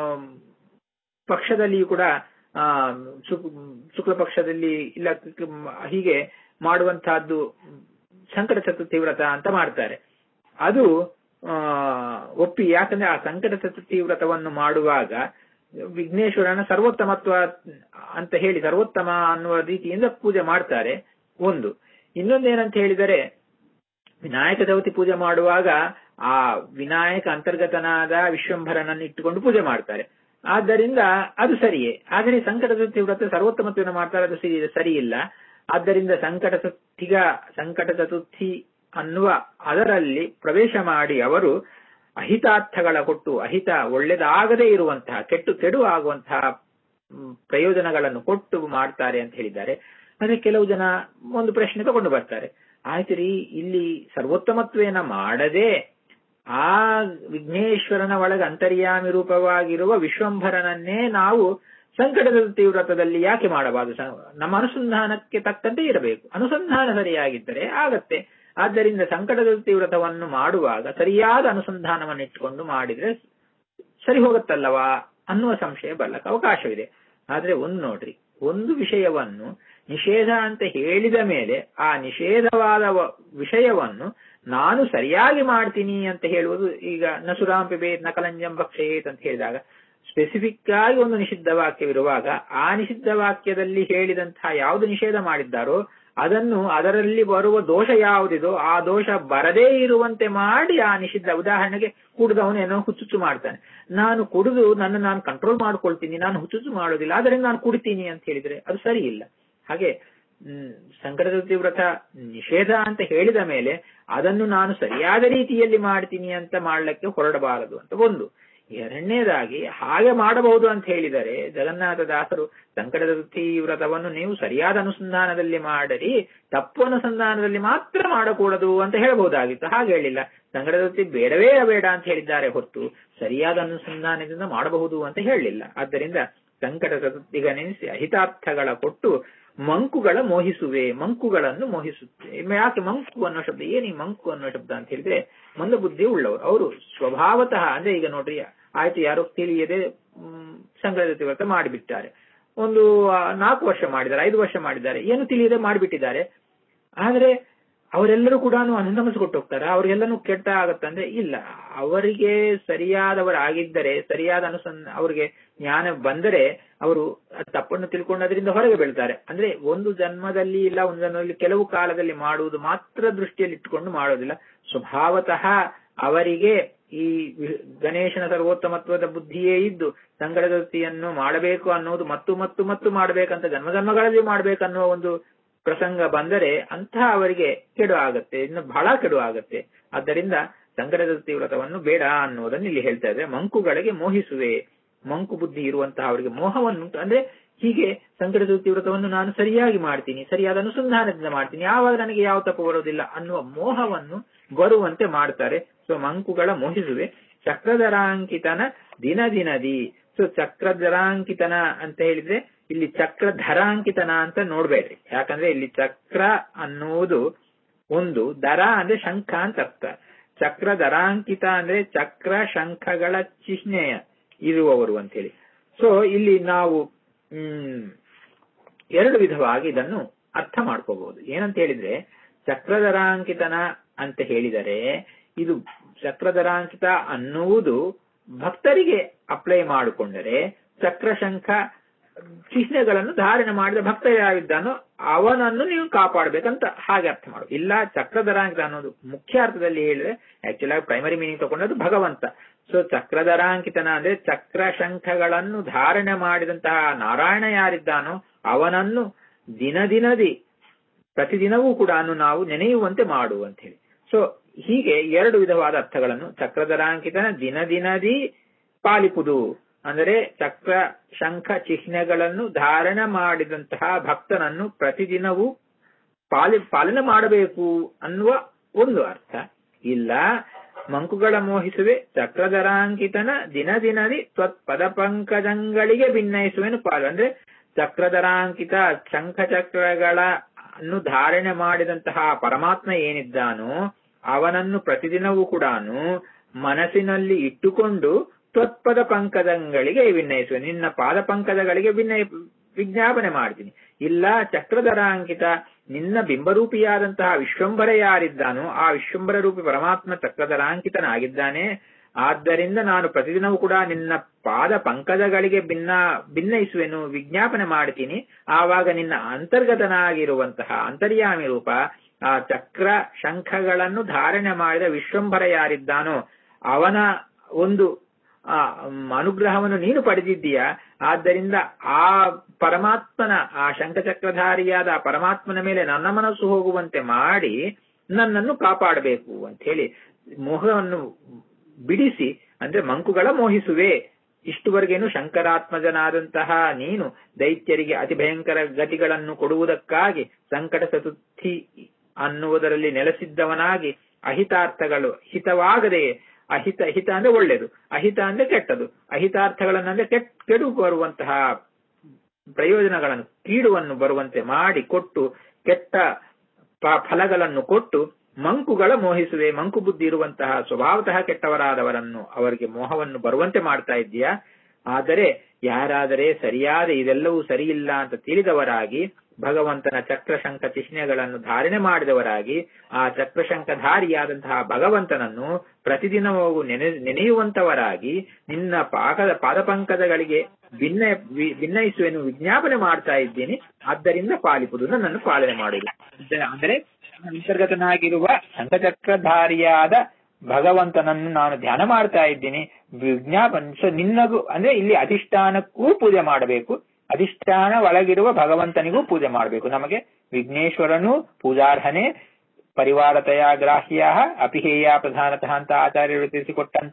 ಪಕ್ಷದಲ್ಲಿಯೂ ಕೂಡ ಆ ಶುಕ್ಲ ಪಕ್ಷದಲ್ಲಿ ಇಲ್ಲ ಹೀಗೆ ಮಾಡುವಂತಹದ್ದು ಸಂಕಟ ಚತುರ್ಥಿ ವ್ರತ ಅಂತ ಮಾಡ್ತಾರೆ. ಅದು ಆ ಒಪ್ಪಿ, ಯಾಕಂದ್ರೆ ಆ ಸಂಕಟ ಚತುರ್ಥಿ ವ್ರತವನ್ನು ಮಾಡುವಾಗ ವಿಘ್ನೇಶ್ವರನ ಸರ್ವೋತ್ತಮತ್ವ ಅಂತ ಹೇಳಿ ಸರ್ವೋತ್ತಮ ಅನ್ನುವ ರೀತಿಯಿಂದ ಪೂಜೆ ಮಾಡ್ತಾರೆ. ಒಂದು ಇನ್ನೊಂದೇನಂತ ಹೇಳಿದರೆ, ವಿನಾಯಕ ಚೌತಿ ಪೂಜೆ ಮಾಡುವಾಗ ಆ ವಿನಾಯಕ ಅಂತರ್ಗತನಾದ ವಿಶ್ವಂಭರನನ್ನು ಇಟ್ಟುಕೊಂಡು ಪೂಜೆ ಮಾಡ್ತಾರೆ. ಆದ್ದರಿಂದ ಅದು ಸರಿಯೇ. ಆದರೆ ಸಂಕಟ ಚತುರ್ಥಿ ವ್ರತ ಸರ್ವೋತ್ತಮತ್ವವನ್ನು ಮಾಡ್ತಾರೆ, ಅದು ಸರಿ ಸರಿ ಇಲ್ಲ. ಆದ್ದರಿಂದ ಸಂಕಟ ಚತುರ್ಥಿಗ ಸಂಕಟ ಚತುರ್ಥಿ ಅನ್ನುವ ಅದರಲ್ಲಿ ಪ್ರವೇಶ ಮಾಡಿ ಅವರು ಅಹಿತಾರ್ಥಗಳ ಕೊಟ್ಟು, ಅಹಿತ ಒಳ್ಳೆದಾಗದೇ ಇರುವಂತಹ ಕೆಟ್ಟು ಕೆಡು ಆಗುವಂತಹ ಪ್ರಯೋಜನಗಳನ್ನು ಕೊಟ್ಟು ಮಾಡ್ತಾರೆ ಅಂತ ಹೇಳಿದ್ದಾರೆ. ಅಂದ್ರೆ ಕೆಲವು ಜನ ಒಂದು ಪ್ರಶ್ನೆ ತಗೊಂಡು ಬರ್ತಾರೆ, ಆಯ್ತು ರೀ, ಇಲ್ಲಿ ಸರ್ವೋತ್ತಮತ್ವೇನ ಮಾಡದೆ ಆ ವಿಘ್ನೇಶ್ವರನ ಒಳಗೆ ಅಂತರ್ಯಾಮಿ ರೂಪವಾಗಿರುವ ವಿಶ್ವಂಭರನನ್ನೇ ನಾವು ಸಂಕಟದ ತೀವ್ರತದಲ್ಲಿ ಯಾಕೆ ಮಾಡಬಾರದು? ನಮ್ಮ ಅನುಸಂಧಾನಕ್ಕೆ ತಕ್ಕಂತೆ ಇರಬೇಕು. ಅನುಸಂಧಾನ ಸರಿಯಾಗಿದ್ದರೆ ಆಗತ್ತೆ. ಆದ್ದರಿಂದ ಸಂಕಟದ ತೀವ್ರತವನ್ನು ಮಾಡುವಾಗ ಸರಿಯಾದ ಅನುಸಂಧಾನವನ್ನು ಇಟ್ಟುಕೊಂಡು ಮಾಡಿದ್ರೆ ಸರಿ ಹೋಗುತ್ತಲ್ಲವಾ ಅನ್ನುವ ಸಂಶಯ ಬರ್ಲಕ್ಕೆ ಅವಕಾಶವಿದೆ. ಆದ್ರೆ ಒಂದು ನೋಡ್ರಿ, ಒಂದು ವಿಷಯವನ್ನು ನಿಷೇಧ ಅಂತ ಹೇಳಿದ ಮೇಲೆ ಆ ನಿಷೇಧವಾದ ವಿಷಯವನ್ನು ನಾನು ಸರಿಯಾಗಿ ಮಾಡ್ತೀನಿ ಅಂತ ಹೇಳುವುದು, ಈಗ ನಸುರಾಂ ಪಿಬೇತ್ ನಕಲಂಜಂ ಭಕ್ಷಯೇತ್ ಅಂತ ಹೇಳಿದಾಗ ಸ್ಪೆಸಿಫಿಕ್ ಆಗಿ ಒಂದು ನಿಷಿದ್ಧ ವಾಕ್ಯವಿರುವಾಗ ಆ ನಿಷಿದ್ಧ ವಾಕ್ಯದಲ್ಲಿ ಹೇಳಿದಂತಹ ಯಾವುದು ನಿಷೇಧ ಮಾಡಿದ್ದಾರೋ ಅದನ್ನು ಅದರಲ್ಲಿ ಬರುವ ದೋಷ ಯಾವುದಿದೋ ಆ ದೋಷ ಬರದೇ ಇರುವಂತೆ ಮಾಡಿ ಆ ನಿಷಿದ್ಧ, ಉದಾಹರಣೆಗೆ ಕುಡಿದವನು ಏನೋ ಹುಚ್ಚುಚ್ಚು ಮಾಡ್ತಾನೆ, ನಾನು ಕುಡಿದು ನನ್ನ ನಾನು ಕಂಟ್ರೋಲ್ ಮಾಡ್ಕೊಳ್ತೀನಿ, ನಾನು ಹುಚ್ಚುಚ್ಚು ಮಾಡೋದಿಲ್ಲ, ಆದ್ದರಿಂದ ನಾನು ಕುಡಿತೀನಿ ಅಂತ ಹೇಳಿದ್ರೆ ಅದು ಸರಿ ಇಲ್ಲ. ಹಾಗೆ ಹ್ಮ್ ಸಂಕಟದ ತೀವ್ರತ ನಿಷೇಧ ಅಂತ ಹೇಳಿದ ಮೇಲೆ ಅದನ್ನು ನಾನು ಸರಿಯಾದ ರೀತಿಯಲ್ಲಿ ಮಾಡ್ತೀನಿ ಅಂತ ಮಾಡ್ಲಿಕ್ಕೆ ಹೊರಡಬಾರದು ಅಂತ ಒಂದು. ಎರಡನೇದಾಗಿ ಹಾಗೆ ಮಾಡಬಹುದು ಅಂತ ಹೇಳಿದರೆ ಜಗನ್ನಾಥದಾಸರು ಸಂಕಟ ಚತುರ್ಥಿ ವ್ರತವನ್ನು ನೀವು ಸರಿಯಾದ ಅನುಸಂಧಾನದಲ್ಲಿ ಮಾಡಿರಿ, ತಪ್ಪು ಅನುಸಂಧಾನದಲ್ಲಿ ಮಾತ್ರ ಮಾಡಕೂಡದು ಅಂತ ಹೇಳಬಹುದಾಗಿತ್ತು. ಹಾಗೆ ಹೇಳಿಲ್ಲ. ಸಂಕಟ ಚತುರ್ಥಿ ಬೇಡವೇ ಬೇಡ ಅಂತ ಹೇಳಿದ್ದಾರೆ ಹೊರತು ಸರಿಯಾದ ಅನುಸಂಧಾನದಿಂದ ಮಾಡಬಹುದು ಅಂತ ಹೇಳಲಿಲ್ಲ. ಆದ್ದರಿಂದ ಸಂಕಟ ಚತುರ್ಥಿಗನೆನಿಸಿ ಅಹಿತಾರ್ಥಗಳ ಕೊಟ್ಟು ಮಂಕುಗಳ ಮೋಹಿಸುವೆ, ಮಂಕುಗಳನ್ನು ಮೋಹಿಸುತ್ತೆ. ಯಾಕೆ ಮಂಕು ಅನ್ನೋ ಶಬ್ದ, ಏನಿ ಮಂಕು ಅನ್ನೋ ಶಬ್ದ ಅಂತ ಹೇಳಿದ್ರೆ ಮಂದ ಬುದ್ಧಿ ಉಳ್ಳವರು ಅವರು ಸ್ವಭಾವತಃ. ಅಂದ್ರೆ ಈಗ ನೋಡ್ರಿ, ಆಯ್ತು ಯಾರೋ ತಿಳಿಯದೆ ಹ್ಮ್ ಸಂಕಟ ಚತುರ್ಥಿ ವ್ರತ ಮಾಡಿಬಿಟ್ಟಾರೆ, ಒಂದು ನಾಲ್ಕು ವರ್ಷ ಮಾಡಿದ್ದಾರೆ, ಐದು ವರ್ಷ ಮಾಡಿದ್ದಾರೆ, ಏನು ತಿಳಿಯದೆ ಮಾಡಿಬಿಟ್ಟಿದ್ದಾರೆ. ಆದ್ರೆ ಅವರೆಲ್ಲರೂ ಕೂಡ ಅನುಗಮಿಸಿಕೊಟ್ಟು ಹೋಗ್ತಾರೆ, ಅವ್ರಿಗೆಲ್ಲನೂ ಕೆಟ್ಟ ಆಗತ್ತಂದ್ರೆ ಇಲ್ಲ. ಅವರಿಗೆ ಸರಿಯಾದವರಾಗಿದ್ದರೆ, ಸರಿಯಾದ ಅನುಸಂಧ ಅವರಿಗೆ ಜ್ಞಾನ ಬಂದರೆ ಅವರು ತಪ್ಪನ್ನು ತಿಳ್ಕೊಂಡು ಅದರಿಂದ ಹೊರಗೆ ಬೀಳ್ತಾರೆ. ಅಂದ್ರೆ ಒಂದು ಜನ್ಮದಲ್ಲಿ ಇಲ್ಲ ಒಂದು ಜನ್ಮದಲ್ಲಿ ಕೆಲವು ಕಾಲದಲ್ಲಿ ಮಾಡುವುದು ಮಾತ್ರ ದೃಷ್ಟಿಯಲ್ಲಿ ಇಟ್ಟುಕೊಂಡು ಮಾಡೋದಿಲ್ಲ. ಸ್ವಭಾವತಃ ಅವರಿಗೆ ಈ ಗಣೇಶನ ಸರ್ವೋತ್ತಮತ್ವದ ಬುದ್ಧಿಯೇ ಇದ್ದು ಸಂಕಟ ಚತುರ್ಥಿಯನ್ನು ಮಾಡಬೇಕು ಅನ್ನೋದು ಮತ್ತು ಮತ್ತು ಮತ್ತು ಮಾಡಬೇಕಂತ ಜನ್ಮ ಜನ್ಮಗಳಲ್ಲಿ ಮಾಡ್ಬೇಕನ್ನೋ ಒಂದು ಪ್ರಸಂಗ ಬಂದರೆ ಅಂತಹ ಅವರಿಗೆ ಕೆಡು ಆಗತ್ತೆ, ಇನ್ನು ಬಹಳ ಕೆಡು ಆಗತ್ತೆ. ಆದ್ದರಿಂದ ಸಂಕಟ ಚತುರ್ಥಿ ವ್ರತವನ್ನು ಬೇಡ ಅನ್ನೋದನ್ನು ಇಲ್ಲಿ ಹೇಳ್ತಾ ಇದ್ರೆ, ಮಂಕುಗಳಿಗೆ ಮೋಹಿಸುವೆ. ಮಂಕು ಬುದ್ಧಿ ಇರುವಂತಹ ಅವರಿಗೆ ಮೋಹವನ್ನು, ಅಂದ್ರೆ ಹೀಗೆ ಸಂಕಟ ಚತುರ್ಥಿ ವ್ರತವನ್ನು ನಾನು ಸರಿಯಾಗಿ ಮಾಡ್ತೀನಿ, ಸರಿಯಾದ ಅನುಸಂಧಾನದಿಂದ ಮಾಡ್ತೀನಿ, ಯಾವಾಗ ನನಗೆ ಯಾವ ತಪ್ಪು ಬರೋದಿಲ್ಲ ಅನ್ನುವ ಮೋಹವನ್ನು ಬರುವಂತೆ ಮಾಡ್ತಾರೆ. ಸೊ ಮಂಕುಗಳ ಮೋಹಿಸುವೆ. ಚಕ್ರಧರಾಂಕಿತನ ದಿನ ದಿನದಿ. ಸೊ ಚಕ್ರಧರಾಂಕಿತನ ಅಂತ ಹೇಳಿದ್ರೆ ಇಲ್ಲಿ ಚಕ್ರಧರಾಂಕಿತನ ಅಂತ ನೋಡ್ಬೇಡ್ರಿ. ಯಾಕಂದ್ರೆ ಇಲ್ಲಿ ಚಕ್ರ ಅನ್ನುವುದು ಒಂದು, ದರ ಅಂದ್ರೆ ಶಂಖ ಅಂತ ಅರ್ಥ. ಚಕ್ರಧರಾಂಕಿತ ಅಂದ್ರೆ ಚಕ್ರ ಶಂಖಗಳ ಚಿಹ್ನೆಯ ಇರುವವರು ಅಂತ ಹೇಳಿ. ಸೊ ಇಲ್ಲಿ ನಾವು ಹ್ಮ್ ಎರಡು ವಿಧವಾಗಿ ಇದನ್ನು ಅರ್ಥ ಮಾಡ್ಕೋಬಹುದು. ಏನಂತ ಹೇಳಿದ್ರೆ, ಚಕ್ರಧರಾಂಕಿತನ ಅಂತ ಹೇಳಿದರೆ ಇದು ಚಕ್ರಧರಾಂಕಿತ ಅನ್ನುವುದು ಭಕ್ತರಿಗೆ ಅಪ್ಲೈ ಮಾಡಿಕೊಂಡರೆ, ಚಕ್ರಶಂಖ ಚಿಹ್ನೆಗಳನ್ನು ಧಾರಣೆ ಮಾಡಿದ ಭಕ್ತ ಯಾವಿದ್ದಾನೋ ಅವನನ್ನು ನೀವು ಕಾಪಾಡಬೇಕಂತ ಹಾಗೆ ಅರ್ಥ ಮಾಡು. ಇಲ್ಲ ಚಕ್ರಧರಾಂಕಿತ ಅನ್ನೋದು ಮುಖ್ಯ ಅರ್ಥದಲ್ಲಿ ಹೇಳಿದ್ರೆ ಆಕ್ಚುಲಿ ಆಗಿ ಪ್ರೈಮರಿ ಮೀನಿಂಗ್ ತಗೊಂಡದ್ದು ಭಗವಂತ. ಸೊ ಚಕ್ರಧರಾಂಕಿತನ ಅಂದ್ರೆ ಚಕ್ರ ಶಂಖಗಳನ್ನು ಧಾರಣೆ ಮಾಡಿದಂತಹ ನಾರಾಯಣ ಯಾರಿದ್ದಾನೋ ಅವನನ್ನು ದಿನ ದಿನದಿ ಪ್ರತಿದಿನವೂ ಕೂಡ ನಾವು ನೆನೆಯುವಂತೆ ಮಾಡು ಅಂತ ಹೇಳಿ. ಸೊ ಹೀಗೆ ಎರಡು ವಿಧವಾದ ಅರ್ಥಗಳನ್ನು, ಚಕ್ರಧರಾಂಕಿತನ ದಿನ ದಿನದಿ ಪಾಲಿಪುದು ಅಂದರೆ ಚಕ್ರ ಶಂಖ ಚಿಹ್ನೆಗಳನ್ನು ಧಾರಣೆ ಮಾಡಿದಂತಹ ಭಕ್ತನನ್ನು ಪ್ರತಿದಿನವೂ ಪಾಲಿ ಪಾಲನೆ ಮಾಡಬೇಕು ಅನ್ನುವ ಒಂದು ಅರ್ಥ. ಇಲ್ಲ ಮಂಕುಗಳ ಮೋಹಿಸುವೆ ಚಕ್ರಧರಾಂಕಿತನ ದಿನ ದಿನದಿ ತ್ವತ್ಪದ ಪಂಕಜಂಗಳಿಗೆ ಭಿನ್ನಯಿಸುವೆನು ಪಾಲು. ಅಂದ್ರೆ ಚಕ್ರಧರಾಂಕಿತ ಶಂಖ ಚಕ್ರಗಳನ್ನು ಧಾರಣೆ ಮಾಡಿದಂತಹ ಪರಮಾತ್ಮ ಏನಿದ್ದಾನೋ ಅವನನ್ನು ಪ್ರತಿದಿನವೂ ಕೂಡ ಮನಸ್ಸಿನಲ್ಲಿ ಇಟ್ಟುಕೊಂಡು ತ್ವತ್ಪದ ಪಂಕಜಗಳಿಗೆ ವಿನಯಿಸುವೆ, ನಿನ್ನ ಪಾದ ಪಂಕಜಗಳಿಗೆ ವಿನಯ ವಿಜ್ಞಾಪನೆ ಮಾಡ್ತೀನಿ. ಇಲ್ಲ ಚಕ್ರಧರಾಂಕಿತ ನಿನ್ನ ಬಿಂಬರೂಪಿಯಾದಂತಹ ವಿಶ್ವಂಬರ ಯಾರಿದ್ದಾನೋ ಆ ವಿಶ್ವಂಬರ ರೂಪಿ ಪರಮಾತ್ಮ ಚಕ್ರಧರಾಂಕಿತನಾಗಿದ್ದಾನೆ. ಆದ್ದರಿಂದ ನಾನು ಪ್ರತಿದಿನವೂ ಕೂಡ ನಿನ್ನ ಪಾದ ಪಂಕಜಗಳಿಗೆ ಭಿನ್ನ ಭಿನ್ನಯಿಸುವೆನು, ವಿಜ್ಞಾಪನೆ ಮಾಡ್ತೀನಿ. ಆವಾಗ ನಿನ್ನ ಅಂತರ್ಗತನಾಗಿರುವಂತಹ ಅಂತರ್ಯಾಮಿ ರೂಪ ಆ ಚಕ್ರ ಶಂಖಗಳನ್ನು ಧಾರಣೆ ಮಾಡಿದ ವಿಶ್ವಂಬರ ಯಾರಿದ್ದಾನೋ ಅವನ ಒಂದು ಆ ಅನುಗ್ರಹವನ್ನು ನೀನು ಪಡೆದಿದ್ದೀಯ. ಆದ್ದರಿಂದ ಆ ಪರಮಾತ್ಮನ ಆ ಶಂಖಚಕ್ರಧಾರಿಯಾದ ಆ ಪರಮಾತ್ಮನ ಮೇಲೆ ನನ್ನ ಮನಸ್ಸು ಹೋಗುವಂತೆ ಮಾಡಿ ನನ್ನನ್ನು ಕಾಪಾಡಬೇಕು ಅಂತ ಹೇಳಿ ಮೋಹವನ್ನು ಬಿಡಿಸಿ, ಅಂದ್ರೆ ಮಂಕುಗಳ ಮೋಹಿಸುವೆ. ಇಷ್ಟುವರೆಗೇನು ಶಂಕರಾತ್ಮಜನಾದಂತಹ ನೀನು ದೈತ್ಯರಿಗೆ ಅತಿ ಭಯಂಕರ ಗತಿಗಳನ್ನು ಕೊಡುವುದಕ್ಕಾಗಿ ಸಂಕಟ ಚತುರ್ಥಿ ಅನ್ನುವುದರಲ್ಲಿ ನೆಲೆಸಿದ್ದವನಾಗಿ ಅಹಿತಾರ್ಥಗಳು ಹಿತವಾಗದೆ, ಅಹಿತ ಹಿತ ಅಂದ್ರೆ ಒಳ್ಳೆಯದು, ಅಹಿತ ಅಂದ್ರೆ ಕೆಟ್ಟದು, ಅಹಿತಾರ್ಥಗಳನ್ನಂದ್ರೆ ಕೆಟ್ಟ ಕೆಡು ಬರುವಂತಹ ಪ್ರಯೋಜನಗಳನ್ನು ಕೀಡುವನ್ನು ಬರುವಂತೆ ಮಾಡಿ ಕೊಟ್ಟು ಕೆಟ್ಟ ಫಲಗಳನ್ನು ಕೊಟ್ಟು ಮಂಕುಗಳ ಮೋಹಿಸುವೆ. ಮಂಕು ಬುದ್ಧಿ ಇರುವಂತಹ ಸ್ವಭಾವತಃ ಕೆಟ್ಟವರಾದವರನ್ನು ಅವರಿಗೆ ಮೋಹವನ್ನು ಬರುವಂತೆ ಮಾಡ್ತಾ ಇದ್ದೀಯಾ. ಆದರೆ ಯಾರಾದರೆ ಸರಿಯಾದ ಇದೆಲ್ಲವೂ ಸರಿಯಿಲ್ಲ ಅಂತ ತಿಳಿದವರಾಗಿ ಭಗವಂತನ ಚಕ್ರಶಂಖ ಚಿಹ್ನೆಗಳನ್ನು ಧಾರಣೆ ಮಾಡಿದವರಾಗಿ ಆ ಚಕ್ರಶಂಖಧಾರಿಯಾದಂತಹ ಭಗವಂತನನ್ನು ಪ್ರತಿದಿನವೂ ನೆನೆ ನೆನೆಯುವಂತವರಾಗಿ ನಿನ್ನ ಪಾಕದ ಪಾದಪಂಕಜಗಳಿಗೆ ಭಿನ್ನ ಭಿನ್ನಯಿಸುವೆನು ವಿಜ್ಞಾಪನೆ ಮಾಡ್ತಾ ಇದ್ದೀನಿ. ಆದ್ದರಿಂದ ಪಾಲಿಪುದು, ನನ್ನನ್ನು ಪಾಲನೆ ಮಾಡುವುದು. ಅಂದರೆ ಅಂತರ್ಗತನಾಗಿರುವ ಶಂಖಚಕ್ರಧಾರಿಯಾದ ಭಗವಂತನನ್ನು ನಾನು ಧ್ಯಾನ ಮಾಡ್ತಾ ಇದ್ದೀನಿ. ವಿಜ್ಞಾಪನ ನಿನ್ನಗೂ ಅಂದ್ರೆ ಇಲ್ಲಿ ಅಧಿಷ್ಠಾನಕ್ಕೂ ಪೂಜೆ ಮಾಡಬೇಕು, ಅಧಿಷ್ಠಾನ ಒಳಗಿರುವ ಭಗವಂತನಿಗೂ ಪೂಜೆ ಮಾಡಬೇಕು. ನಮಗೆ ವಿಘ್ನೇಶ್ವರನು ಪೂಜಾರ್ಹನೆ, ಪರಿವಾರತೆಯ ಗ್ರಾಹ್ಯ ಅಪಿಹೇಯ ಪ್ರಧಾನತಃ ಅಂತ ಆಚಾರ್ಯರು ತಿಳಿಸಿಕೊಟ್ಟಂತೆ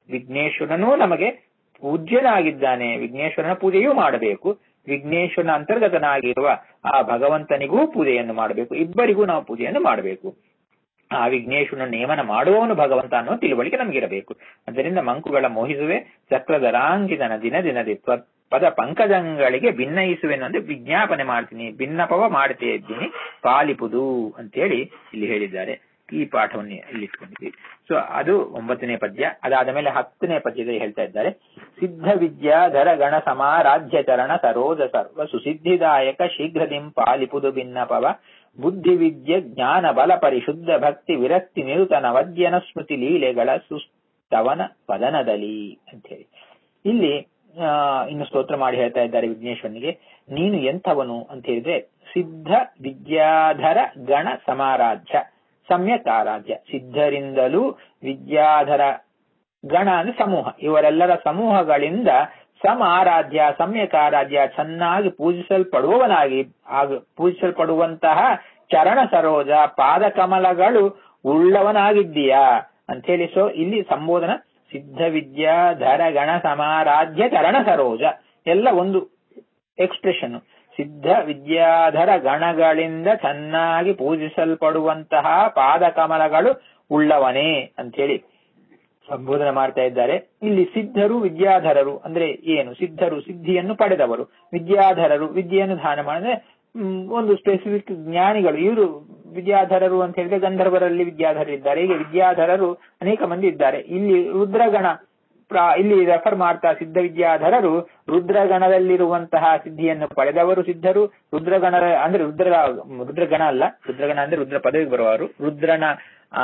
ವಿಘ್ನೇಶ್ವರನೂ ನಮಗೆ ಪೂಜ್ಯನಾಗಿದ್ದಾನೆ, ವಿಘ್ನೇಶ್ವರನ ಪೂಜೆಯೂ ಮಾಡಬೇಕು, ವಿಘ್ನೇಶ್ವರನ ಅಂತರ್ಗತನಾಗಿರುವ ಆ ಭಗವಂತನಿಗೂ ಪೂಜೆಯನ್ನು ಮಾಡಬೇಕು, ಇಬ್ಬರಿಗೂ ನಾವು ಪೂಜೆಯನ್ನು ಮಾಡಬೇಕು. ಆ ವಿಘ್ನೇಶ್ವರನ ನೇಮನ ಮಾಡುವವನು ಭಗವಂತ ಅನ್ನೋ ತಿಳುವಳಿಕೆ ನಮಗಿರಬೇಕು. ಅದರಿಂದ ಮಂಕುಗಳ ಮೋಹಿಸುವೆ ಚಕ್ರಧರಾಂಕಿತನ ದಿನ ದಿನದಿ ಪದ ಪಂಕಜಗಳಿಗೆ ಭಿನ್ನಯಿಸುವೆನು ಅಂದ್ರೆ ವಿಜ್ಞಾಪನೆ ಮಾಡ್ತೀನಿ, ಭಿನ್ನಪವ ಮಾಡ್ತೇ ಇದ್ದೀನಿ, ಪಾಲಿಪುದು ಅಂತೇಳಿ ಇಲ್ಲಿ ಹೇಳಿದ್ದಾರೆ. ಈ ಪಾಠವನ್ನು ಇಲ್ಲಿ ಇಟ್ಕೊಂಡಿದ್ವಿ. ಸೊ ಅದು ಒಂಬತ್ತನೇ ಪದ್ಯ. ಅದಾದ ಮೇಲೆ ಹತ್ತನೇ ಪದ್ಯದಲ್ಲಿ ಹೇಳ್ತಾ ಇದ್ದಾರೆ, ಸಿದ್ಧ ವಿದ್ಯಾಧರ ಗಣ ಸಮಾರಾಧ್ಯ ಚರಣ ಸರೋಜ ಸರ್ವ ಸುಸಿದ್ಧಿದಾಯಕ ಶೀಘ್ರದಿಂ ಪಾಲಿಪುದು ಭಿನ್ನಪವ ಬುದ್ಧಿ ವಿದ್ಯೆ ಜ್ಞಾನ ಬಲ ಪರಿಶುದ್ಧ ಭಕ್ತಿ ವಿರಕ್ತಿ ನಿರುತನ ವದ್ಯನ ಸ್ಮೃತಿ ಲೀಲೆಗಳ ಸುಸ್ತವನ ಪದನದಲ್ಲಿ ಅಂತ ಹೇಳಿ ಇಲ್ಲಿ ಆ ಇನ್ನು ಸ್ತೋತ್ರ ಮಾಡಿ ಹೇಳ್ತಾ ಇದ್ದಾರೆ ವಿಘ್ನೇಶ್ವರನಿಗೆ. ನೀನು ಎಂಥವನು ಅಂತ ಹೇಳಿದ್ರೆ, ಸಿದ್ಧ ವಿದ್ಯಾಧರ ಗಣ ಸಮಾರಾಧ್ಯ ಸಮ್ಯಕ್ ಆರಾಧ್ಯ. ಸಿದ್ಧರಿಂದಲೂ ವಿದ್ಯಾಧರ ಗಣ ಅಂದ್ರೆ ಸಮೂಹ, ಇವರೆಲ್ಲರ ಸಮೂಹಗಳಿಂದ ಸಮ ಆರಾಧ್ಯ ಸಮ್ಯಕ್ ಆರಾಧ್ಯ ಚೆನ್ನಾಗಿ ಪೂಜಿಸಲ್ಪಡುವವನಾಗಿ ಆಗ ಪೂಜಿಸಲ್ಪಡುವಂತಹ ಚರಣ ಸರೋಜ ಪಾದಕಮಲಗಳು ಉಳ್ಳವನಾಗಿದ್ದೀಯಾ ಅಂತ ಹೇಳಿ. ಸೊ ಇಲ್ಲಿ ಸಂಬೋಧನ ಸಿದ್ಧ ವಿದ್ಯಾಧರ ಗಣ ಸಮಾರಾಧ್ಯ ಚರಣ ಸರೋಜ ಎಲ್ಲ ಒಂದು ಎಕ್ಸ್ಪ್ರೆಷನ್. ಸಿದ್ಧ ವಿದ್ಯಾಧರ ಗಣಗಳಿಂದ ಚೆನ್ನಾಗಿ ಪೂಜಿಸಲ್ಪಡುವಂತಹ ಪಾದಕಮಲಗಳು ಉಳ್ಳವನೇ ಅಂತ ಹೇಳಿ ಸಂಬೋಧನೆ ಮಾಡ್ತಾ ಇದ್ದಾರೆ. ಇಲ್ಲಿ ಸಿದ್ಧರು ವಿದ್ಯಾಧರರು ಅಂದ್ರೆ ಏನು? ಸಿದ್ಧರು ಸಿದ್ಧಿಯನ್ನು ಪಡೆದವರು, ವಿದ್ಯಾಧರರು ವಿದ್ಯೆಯನ್ನು ದಾನ ಮಾಡಿದ್ರೆ ಒಂದು ಸ್ಪೆಸಿಫಿಕ್ ಜ್ಞಾನಿಗಳು. ಇವರು ವಿದ್ಯಾಧರರು ಅಂತ ಹೇಳಿದ್ರೆ ಗಂಧರ್ವರಲ್ಲಿ ವಿದ್ಯಾಧರರಿದ್ದಾರೆ, ಹೀಗೆ ವಿದ್ಯಾಧರರು ಅನೇಕ ಮಂದಿ ಇದ್ದಾರೆ. ಇಲ್ಲಿ ರುದ್ರಗಣ ಇಲ್ಲಿ ರೆಫರ್ ಮಾಡ್ತಾ ಸಿದ್ಧ ವಿದ್ಯಾಧರರು ರುದ್ರಗಣದಲ್ಲಿರುವಂತಹ ಸಿದ್ಧಿಯನ್ನು ಪಡೆದವರು ಸಿದ್ಧರು. ರುದ್ರಗಣ ಅಂದ್ರೆ ರುದ್ರ ರುದ್ರಗಣ ಅಲ್ಲ, ರುದ್ರಗಣ ಅಂದ್ರೆ ರುದ್ರ ಪದವಿಗೆ ಬರುವವರು. ರುದ್ರನ ಆ